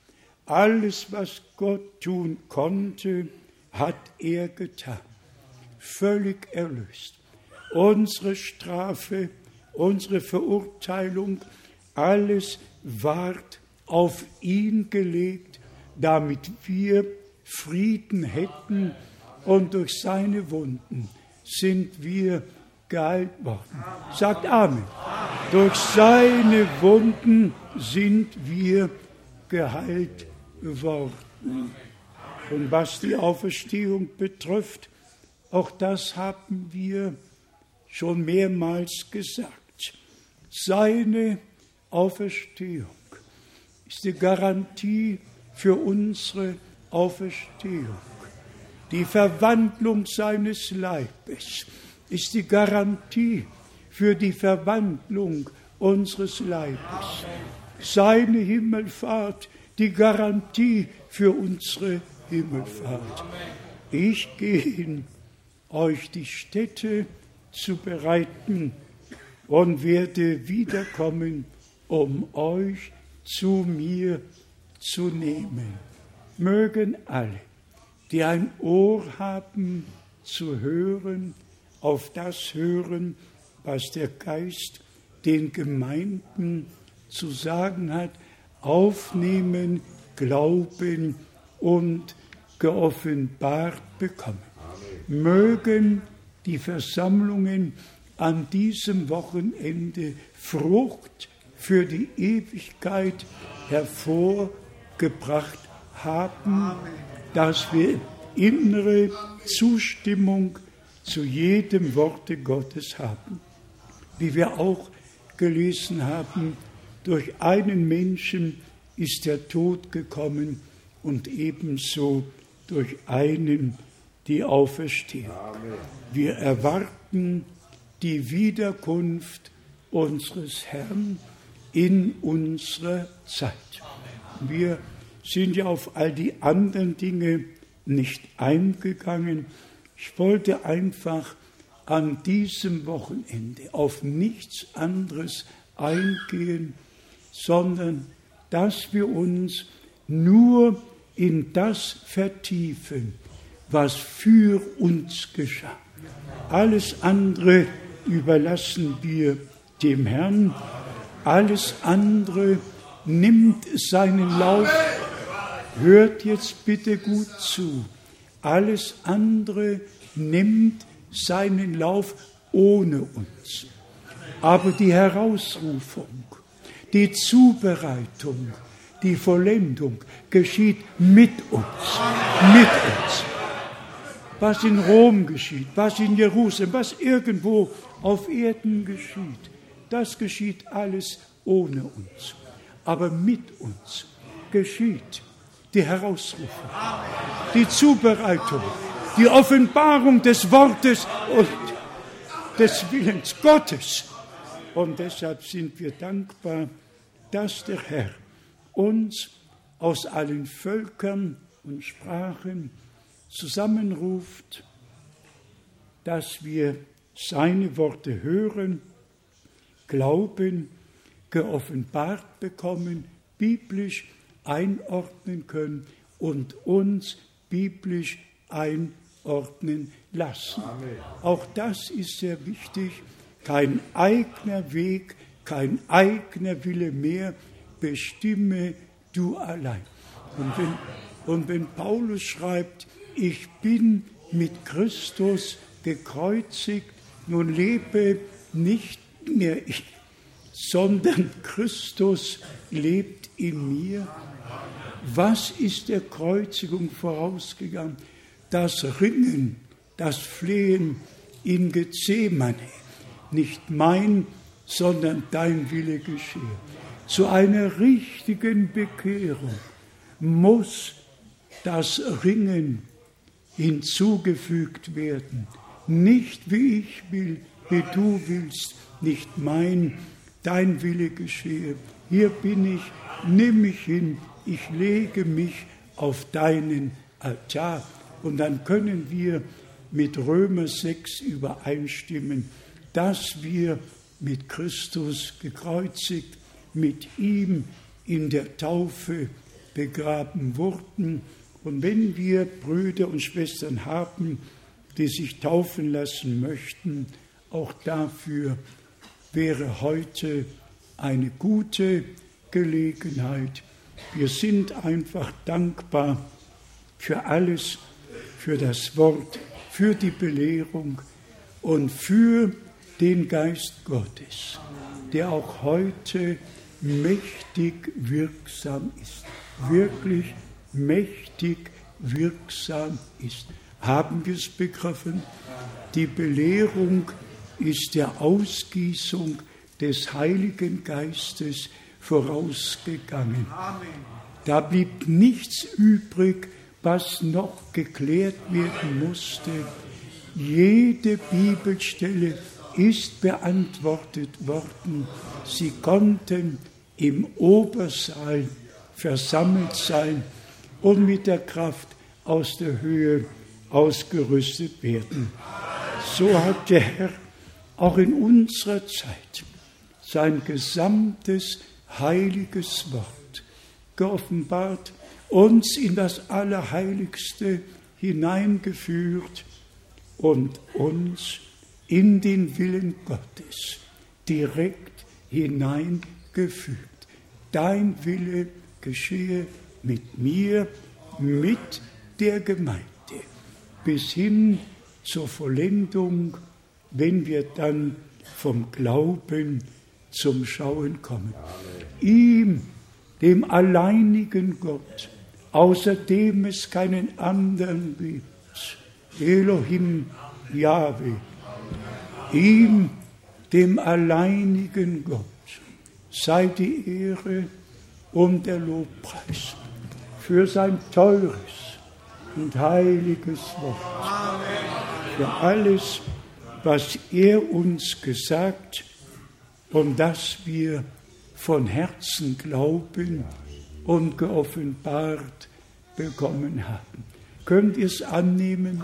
Alles, was Gott tun konnte, hat er getan. Völlig erlöst. Unsere Strafe, unsere Verurteilung, alles ward auf ihn gelegt, damit wir Frieden hätten, und durch seine Wunden sind wir geheilt worden. Sagt Amen. Durch seine Wunden sind wir geheilt worden. Und was die Auferstehung betrifft, auch das haben wir schon mehrmals gesagt. Seine Auferstehung ist die Garantie für unsere Auferstehung. Die Verwandlung seines Leibes ist die Garantie für die Verwandlung unseres Leibes. Seine Himmelfahrt, die Garantie für unsere Himmelfahrt. Ich gehe hin, euch die Stätte zu bereiten und werde wiederkommen, um euch zu mir zu nehmen. Mögen alle, die ein Ohr haben zu hören, auf das hören, was der Geist den Gemeinden zu sagen hat, aufnehmen, glauben und geoffenbart bekommen. Mögen die Versammlungen an diesem Wochenende Frucht für die Ewigkeit hervorgebracht haben, dass wir innere Zustimmung zu jedem Worte Gottes haben. Wie wir auch gelesen haben, durch einen Menschen ist der Tod gekommen und ebenso durch einen die Auferstehung. Wir erwarten die Wiederkunft unseres Herrn in unserer Zeit. Wir sind ja auf all die anderen Dinge nicht eingegangen. Ich wollte einfach an diesem Wochenende auf nichts anderes eingehen, sondern dass wir uns nur in das vertiefen, was für uns geschah. Alles andere überlassen wir dem Herrn. Alles andere nimmt seinen Lauf. Hört jetzt bitte gut zu. Alles andere nimmt seinen Lauf ohne uns. Aber die Herausrufung, die Zubereitung, die Vollendung geschieht mit uns. Mit uns. Was in Rom geschieht, was in Jerusalem, was irgendwo auf Erden geschieht, das geschieht alles ohne uns. Aber mit uns geschieht die Herausrufung, die Zubereitung, die Offenbarung des Wortes und des Willens Gottes. Und deshalb sind wir dankbar, dass der Herr uns aus allen Völkern und Sprachen zusammenruft, dass wir seine Worte hören, glauben, geoffenbart bekommen, biblisch einordnen können und uns biblisch einordnen lassen. Amen. Auch das ist sehr wichtig. Kein eigener Weg, kein eigener Wille mehr, bestimme du allein. Und wenn Paulus schreibt, ich bin mit Christus gekreuzigt, nun lebe nicht mehr ich, sondern Christus lebt in mir. Was ist der Kreuzigung vorausgegangen? Das Ringen, das Flehen in Gethsemane. Nicht mein, sondern dein Wille geschehe. Zu einer richtigen Bekehrung muss das Ringen hinzugefügt werden. Nicht wie ich will, wie du willst, nicht mein, dein Wille geschehe. Hier bin ich, nimm mich hin, ich lege mich auf deinen Altar. Und dann können wir mit Römer 6 übereinstimmen, dass wir mit Christus gekreuzigt, mit ihm in der Taufe begraben wurden. Und wenn wir Brüder und Schwestern haben, die sich taufen lassen möchten, auch dafür wäre heute eine gute Gelegenheit. Wir sind einfach dankbar für alles, für das Wort, für die Belehrung und für den Geist Gottes, der auch heute mächtig wirksam ist, wirklich mächtig wirksam ist. Haben wir es begriffen? Die Belehrung ist der Ausgießung des Heiligen Geistes vorausgegangen. Da blieb nichts übrig, was noch geklärt werden musste. Jede Bibelstelle ist beantwortet worden. Sie konnten im Obersaal versammelt sein und mit der Kraft aus der Höhe ausgerüstet werden. So hat der Herr auch in unserer Zeit sein gesamtes heiliges Wort geoffenbart, uns in das Allerheiligste hineingeführt und uns in den Willen Gottes direkt hineingefügt. Dein Wille geschehe mit mir, mit der Gemeinde, bis hin zur Vollendung, wenn wir dann vom Glauben zum Schauen kommen. Ihm, dem alleinigen Gott, außer dem es keinen anderen gibt, Elohim Jahwe, ihm, dem alleinigen Gott, sei die Ehre und der Lobpreis für sein teures und heiliges Wort, für alles, was er uns gesagt und das wir von Herzen glauben und geoffenbart bekommen haben. Könnt ihr es annehmen,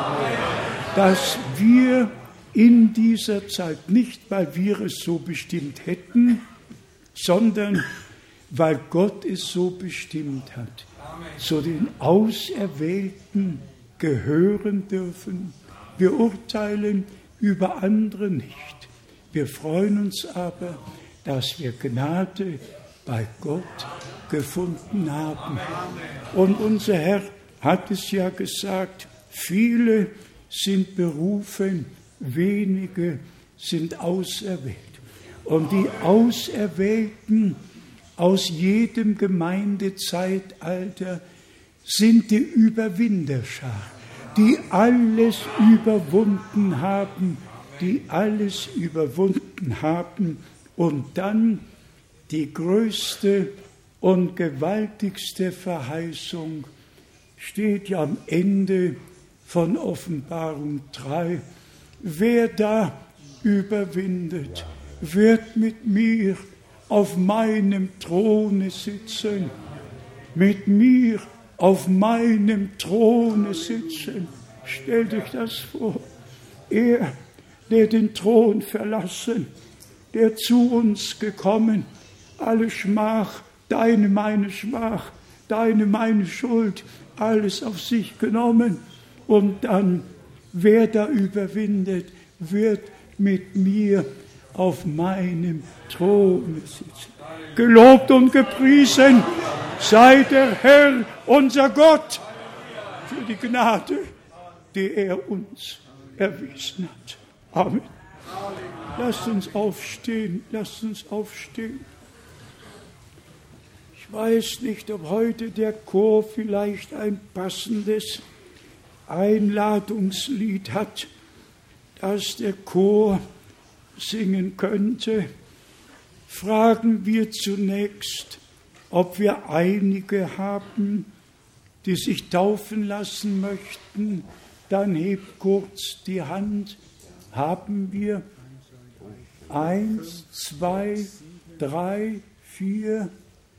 dass wir in dieser Zeit, nicht weil wir es so bestimmt hätten, sondern weil Gott es so bestimmt hat, zu den Auserwählten gehören dürfen. Wir urteilen über andere nicht. Wir freuen uns aber, dass wir Gnade bei Gott gefunden haben. Und unser Herr hat es ja gesagt, viele sind berufen, wenige sind auserwählt. Und die Auserwählten aus jedem Gemeindezeitalter sind die Überwinderschar, die alles überwunden haben, und dann die größte und gewaltigste Verheißung steht ja am Ende von Offenbarung 3. Wer da überwindet, wird mit mir auf meinem Throne sitzen. Mit mir auf meinem Throne sitzen. Stellt euch das vor. Er, der den Thron verlassen, der zu uns gekommen, alle Schmach, deine, meine Schmach, deine, meine Schuld, alles auf sich genommen. Und dann, wer da überwindet, wird mit mir auf meinem Thron sitzen. Gelobt und gepriesen sei der Herr, unser Gott, für die Gnade, die er uns erwiesen hat. Amen. Lasst uns aufstehen, lasst uns aufstehen. Ich weiß nicht, ob heute der Chor vielleicht ein passendes Einladungslied hat, das der Chor singen könnte. Fragen wir zunächst, ob wir einige haben, die sich taufen lassen möchten. Dann hebt kurz die Hand. Haben wir 1, 2, 3, 4,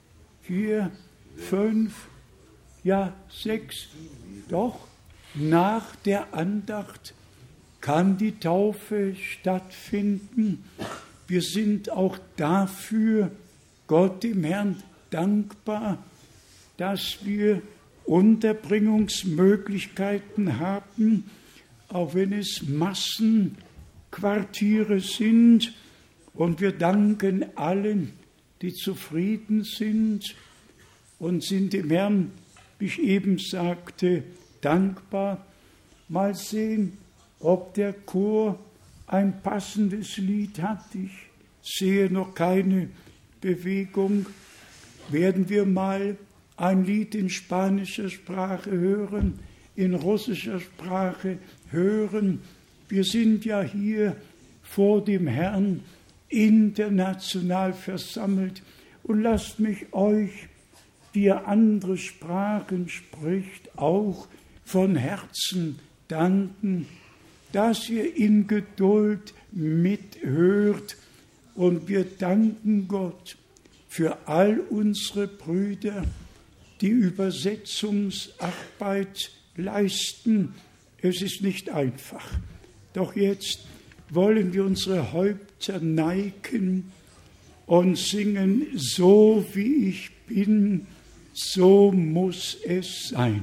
5, ja 6. Doch nach der Andacht kann die Taufe stattfinden. Wir sind auch dafür Gott, dem Herrn, dankbar, dass wir Unterbringungsmöglichkeiten haben, auch wenn es Massenquartiere sind. Und wir danken allen, die zufrieden sind und sind dem Herrn, wie ich eben sagte, dankbar. Mal sehen, ob der Chor ein passendes Lied hat. Ich sehe noch keine Bewegung. Werden wir mal ein Lied in spanischer Sprache hören, in russischer Sprache hören. Wir sind ja hier vor dem Herrn international versammelt. Und lasst mich euch, die ihr andere Sprachen spricht, auch von Herzen danken, dass ihr in Geduld mithört. Und wir danken Gott für all unsere Brüder, die Übersetzungsarbeit leisten. Es ist nicht einfach. Doch jetzt wollen wir unsere Häupter neigen und singen, so wie ich bin, so muss es sein.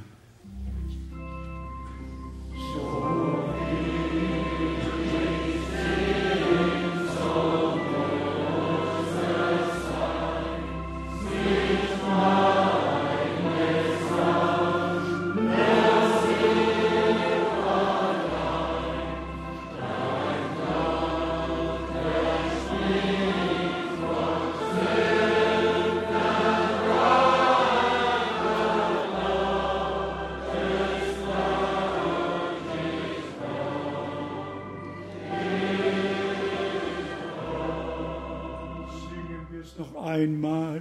Noch einmal.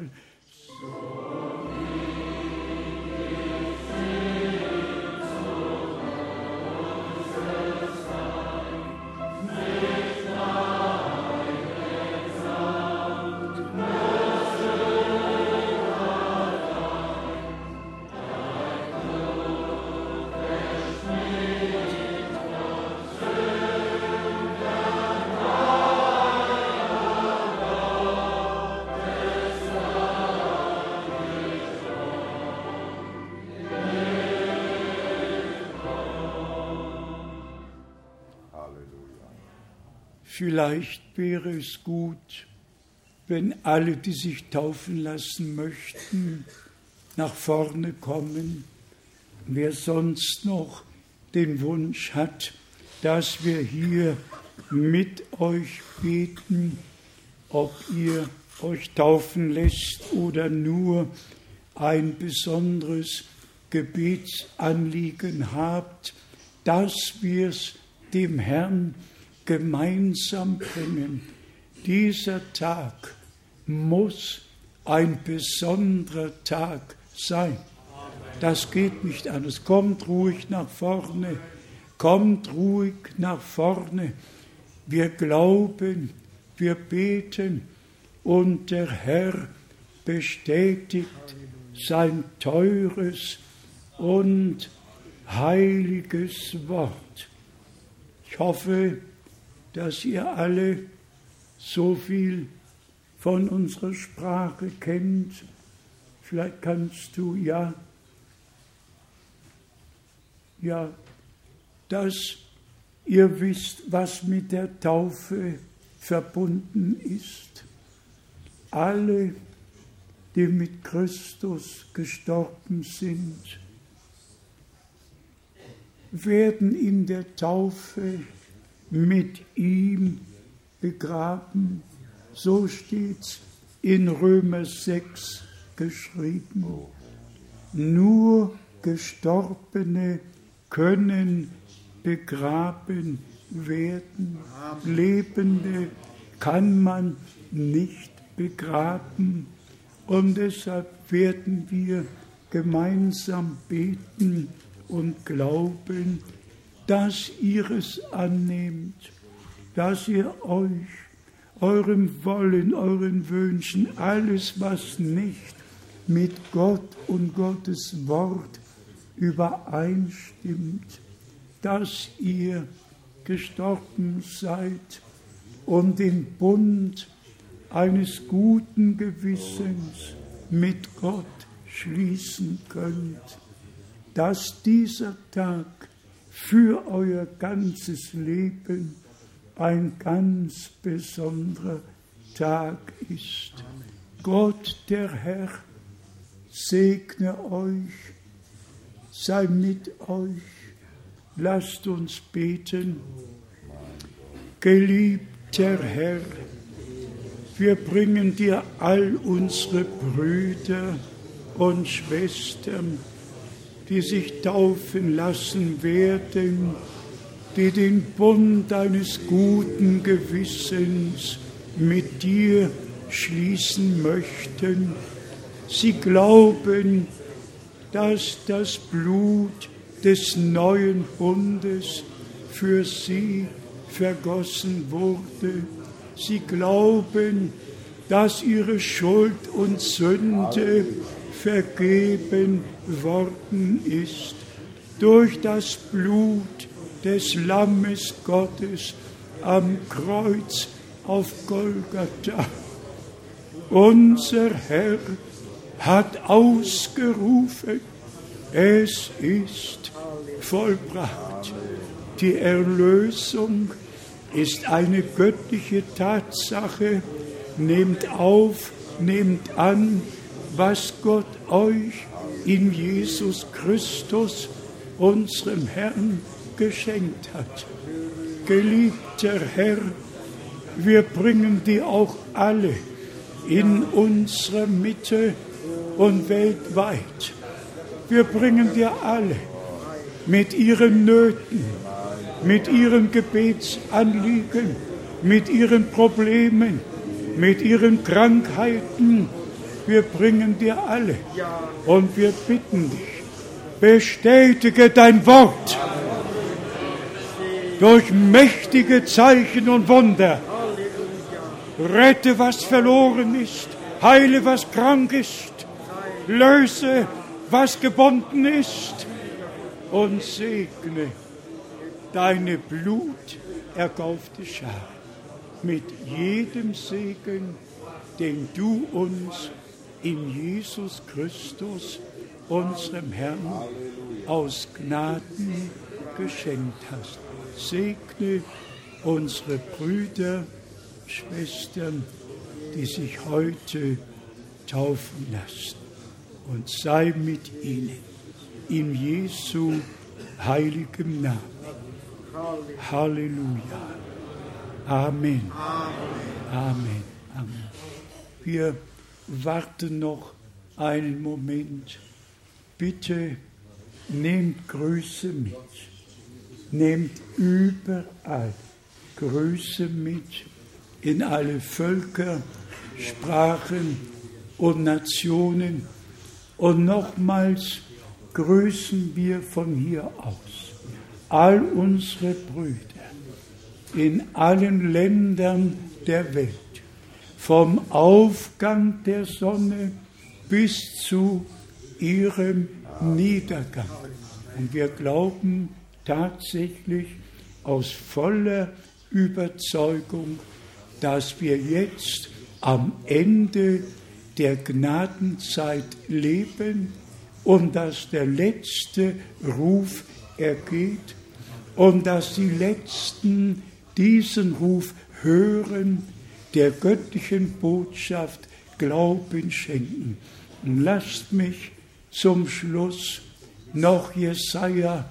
Vielleicht wäre es gut, wenn alle, die sich taufen lassen möchten, nach vorne kommen. Wer sonst noch den Wunsch hat, dass wir hier mit euch beten, ob ihr euch taufen lässt oder nur ein besonderes Gebetsanliegen habt, dass wir es dem Herrn gemeinsam bringen. Dieser Tag muss ein besonderer Tag sein. Das geht nicht anders. Kommt ruhig nach vorne. Kommt ruhig nach vorne. Wir glauben, wir beten und der Herr bestätigt sein teures und heiliges Wort. Ich hoffe, dass ihr alle so viel von unserer Sprache kennt. Vielleicht kannst du, dass ihr wisst, was mit der Taufe verbunden ist. Alle, die mit Christus gestorben sind, werden in der Taufe mit ihm begraben. So steht's in Römer 6 geschrieben. Nur Gestorbene können begraben werden. Lebende kann man nicht begraben. Und deshalb werden wir gemeinsam beten und glauben, dass ihr es annehmt, dass ihr euch, eurem Wollen, euren Wünschen, alles, was nicht mit Gott und Gottes Wort übereinstimmt, dass ihr gestorben seid und den Bund eines guten Gewissens mit Gott schließen könnt, dass dieser Tag für euer ganzes Leben ein ganz besonderer Tag ist. Gott, der Herr, segne euch, sei mit euch. Lasst uns beten. Geliebter Herr, wir bringen dir all unsere Brüder und Schwestern, die sich taufen lassen werden, die den Bund eines guten Gewissens mit dir schließen möchten. Sie glauben, dass das Blut des neuen Bundes für sie vergossen wurde. Sie glauben, dass ihre Schuld und Sünde vergeben worden ist durch das Blut des Lammes Gottes am Kreuz auf Golgatha. Unser Herr hat ausgerufen, es ist vollbracht. Die Erlösung ist eine göttliche Tatsache. Nehmt auf, nehmt an, was Gott euch in Jesus Christus, unserem Herrn, geschenkt hat. Geliebter Herr, wir bringen dir auch alle in unserer Mitte und weltweit. Wir bringen dir alle mit ihren Nöten, mit ihren Gebetsanliegen, mit ihren Problemen, mit ihren Krankheiten. Wir bringen dir alle und wir bitten dich, bestätige dein Wort durch mächtige Zeichen und Wunder. Rette, was verloren ist, heile, was krank ist, löse, was gebunden ist und segne deine bluterkaufte Schar mit jedem Segen, den du uns in Jesus Christus, unserem Herrn, aus Gnaden geschenkt hast. Segne unsere Brüder, Schwestern, die sich heute taufen lassen. Und sei mit ihnen in Jesu heiligem Namen. Halleluja. Amen. Amen. Amen. Wir warten noch einen Moment. Bitte nehmt Grüße mit. Nehmt überall Grüße mit in alle Völker, Sprachen und Nationen. Und nochmals grüßen wir von hier aus all unsere Brüder in allen Ländern der Welt, vom Aufgang der Sonne bis zu ihrem Niedergang. Und wir glauben tatsächlich aus voller Überzeugung, dass wir jetzt am Ende der Gnadenzeit leben und dass der letzte Ruf ergeht und dass die Letzten diesen Ruf hören, der göttlichen Botschaft Glauben schenken. Und lasst mich zum Schluss noch Jesaja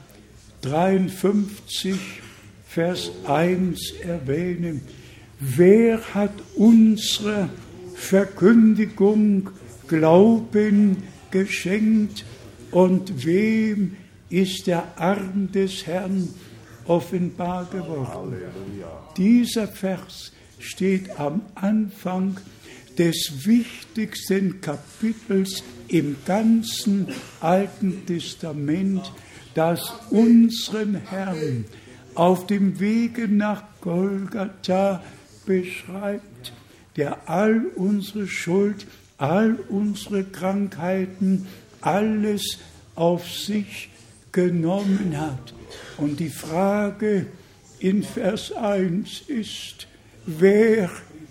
53, Vers 1 erwähnen. Wer hat unserer Verkündigung Glauben geschenkt und wem ist der Arm des Herrn offenbar geworden? Dieser Vers steht am Anfang des wichtigsten Kapitels im ganzen Alten Testament, das unseren Herrn auf dem Wege nach Golgatha beschreibt, der all unsere Schuld, all unsere Krankheiten, alles auf sich genommen hat. Und die Frage in Vers 1 ist, wer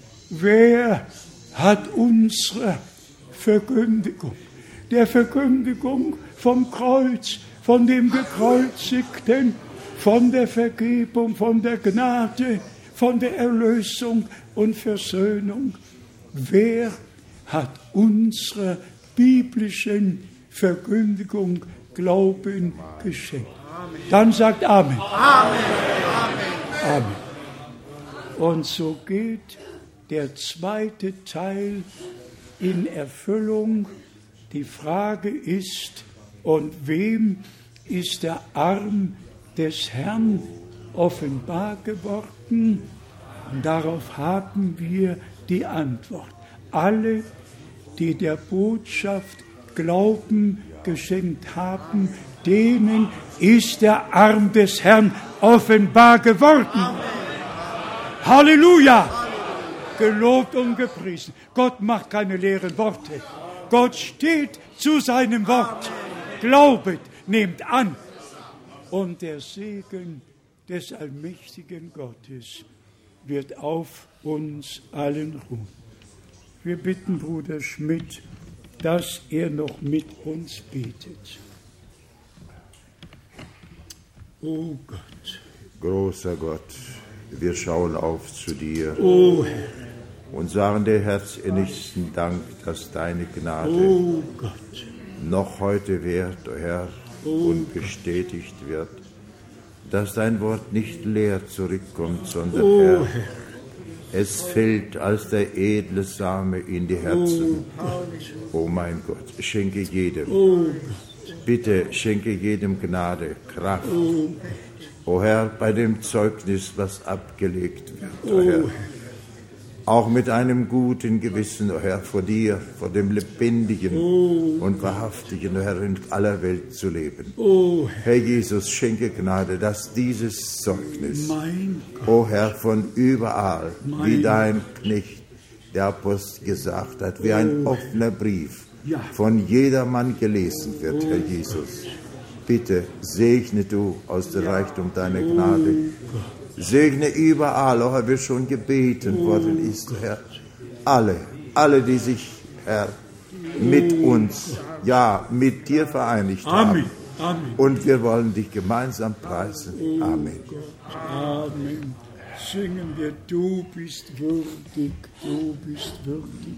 hat unsere Verkündigung, der Verkündigung vom Kreuz, von dem Gekreuzigten, von der Vergebung, von der Gnade, von der Erlösung und Versöhnung. Wer hat unserer biblischen Verkündigung Glauben geschenkt? Dann sagt Amen. Amen. Amen. Und so geht der zweite Teil in Erfüllung. Die Frage ist, und wem ist der Arm des Herrn offenbar geworden? Und darauf haben wir die Antwort. Alle, die der Botschaft Glauben geschenkt haben, denen ist der Arm des Herrn offenbar geworden. Amen. Halleluja! Gelobt und gepriesen. Gott macht keine leeren Worte. Gott steht zu seinem Wort. Glaubet, nehmt an. Und der Segen des allmächtigen Gottes wird auf uns allen ruhen. Wir bitten Bruder Schmidt, dass er noch mit uns betet. Oh Gott. Großer Gott, wir schauen auf zu dir Oh Herr. und sagen dir herzinnigsten Dank, dass deine Gnade Oh Gott. noch heute währt, o Herr, und bestätigt wird, dass dein Wort nicht leer zurückkommt, sondern, Herr, es fällt als der edle Same in die Herzen. Oh mein Gott, schenke jedem, bitte schenke jedem Gnade, Kraft. O Herr, bei dem Zeugnis, was abgelegt wird, o Herr, auch mit einem guten Gewissen, o Herr, vor dir, vor dem Lebendigen und Wahrhaftigen, o Herr, in aller Welt zu leben. Herr Jesus, schenke Gnade, dass dieses Zeugnis, o Herr, von überall, wie dein Knecht, der Apostel, gesagt hat, wie ein offener Brief, von jedermann gelesen wird, Herr Jesus. Bitte segne du aus dem Reichtum deiner Gnade. Segne überall, auch er wird schon gebeten worden ist, Herr. Alle, die sich, Herr, mit uns, ja, mit dir vereinigt haben. Amen. Und wir wollen dich gemeinsam preisen. Amen. Amen. singen wir, du bist würdig, du bist würdig.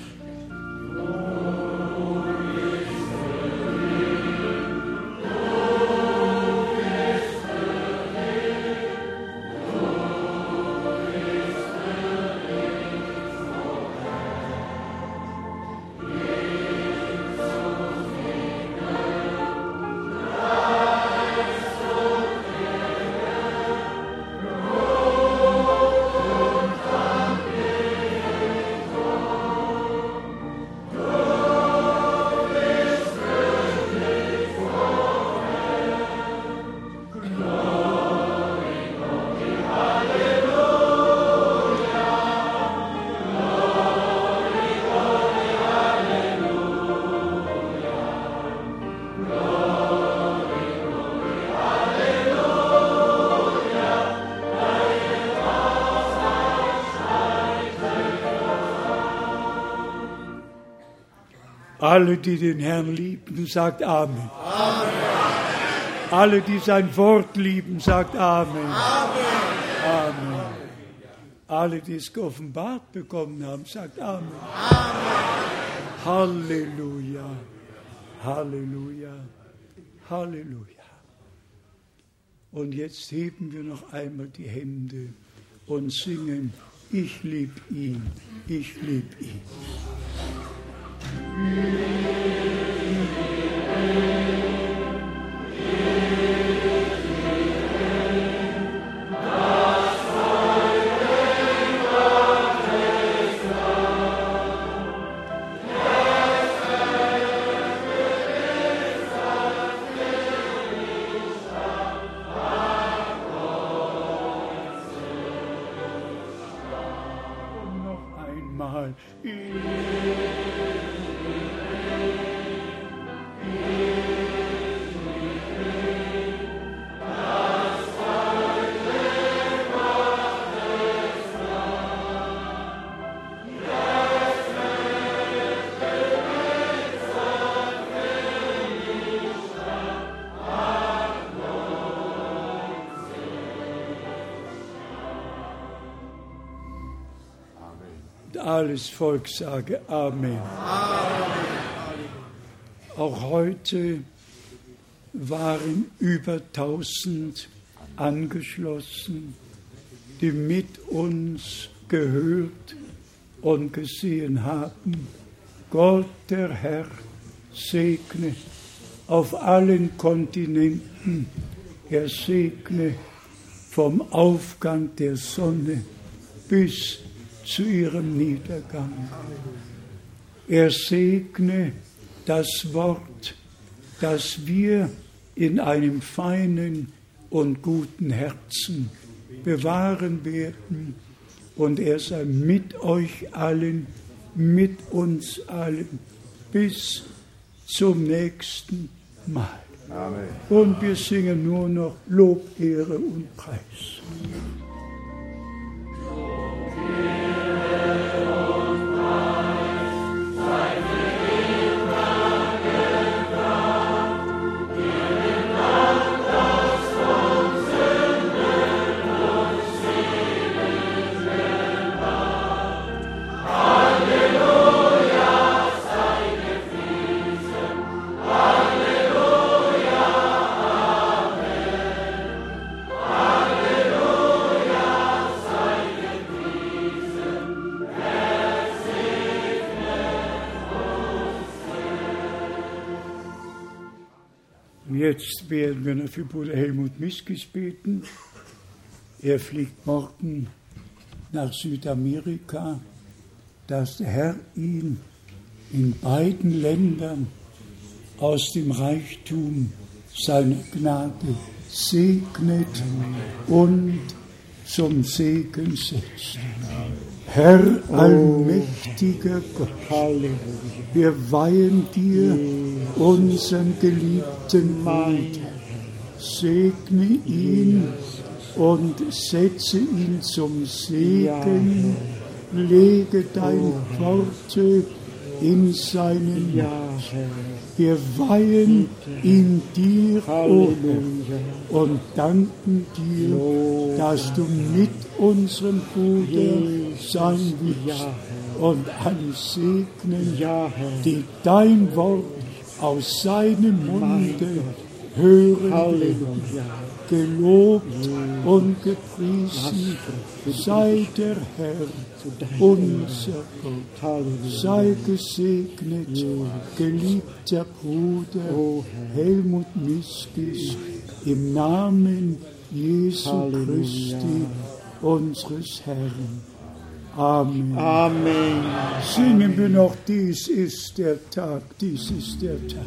Alle, die den Herrn lieben, sagt Amen. Amen. Alle, die sein Wort lieben, sagt Amen. Amen. Amen. Alle, die es geoffenbart bekommen haben, sagt Amen. Amen. Halleluja. Halleluja. Halleluja. Und jetzt heben wir noch einmal die Hände und singen, ich lieb ihn, ich lieb ihn. Noch einmal. Alles Volk sage Amen. Amen. Auch heute waren über 1000 angeschlossen, die mit uns gehört und gesehen haben. Gott, der Herr, segne auf allen Kontinenten. Er segne vom Aufgang der Sonne bis zu ihrem Niedergang. Er segne das Wort, das wir in einem feinen und guten Herzen bewahren werden. Und er sei mit euch allen, mit uns allen, bis zum nächsten Mal. Amen. Und wir singen nur noch Lob, Ehre und Preis. Jetzt werden wir noch für Bruder Helmut Miskis beten. Er fliegt morgen nach Südamerika, dass der Herr ihn in beiden Ländern aus dem Reichtum seiner Gnade segnet und zum Segen setzt. Herr, allmächtiger Gott, wir weihen dir unseren geliebten Bruder. Segne ihn und setze ihn zum Segen. Lege deine Worte in seinen Ja, Mund. Herr. Wir weihen ihn dir, o Herr, Halleluja. und danken dir, Lob. dass du mit unserem Bruder Jesus. sein willst Ja, Herr. und alle segnen, Ja, Herr. die dein Wort aus seinem Munde hören werden. Halleluja. Gelobt und gepriesen sei der Herr, unser Gott. Halleluja. Sei gesegnet, geliebter Bruder Oh, Helmut Miskis, im Namen Jesu Halleluja. Christi, unseres Herrn. Amen. Amen. Singen wir noch, dies ist der Tag, dies ist der Tag.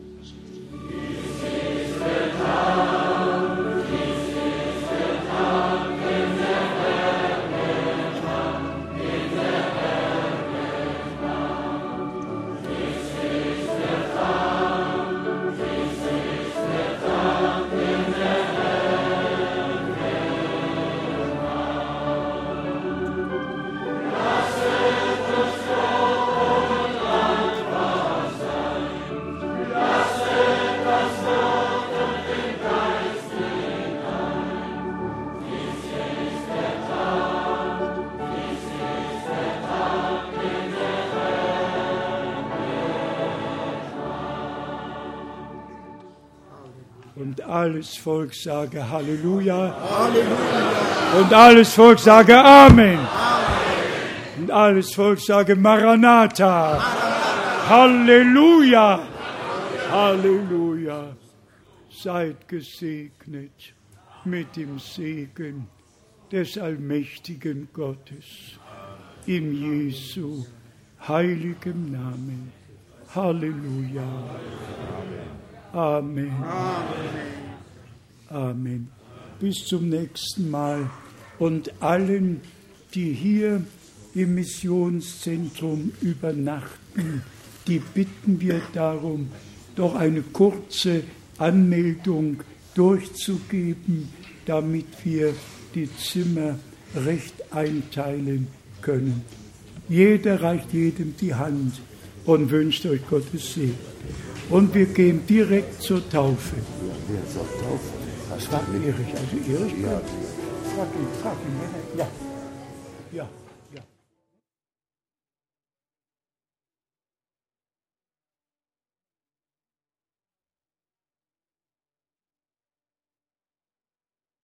Und alles Volk sage Halleluja. Halleluja. Und alles Volk sage Amen. Amen. Und alles Volk sage Maranatha. Maranatha. Halleluja. Halleluja. Seid gesegnet mit dem Segen des allmächtigen Gottes. In Jesu heiligem Namen. Halleluja. Amen. Amen. Bis zum nächsten Mal. Und allen, die hier im Missionszentrum übernachten, die bitten wir darum, doch eine kurze Anmeldung durchzugeben, damit wir die Zimmer recht einteilen können. Jeder reicht jedem die Hand und wünscht euch Gottes Segen. Und wir gehen direkt zur Taufe. Wer zur Taufe? Das war Erich. Also Erich, ja. Frag ihn. Ja. Ja.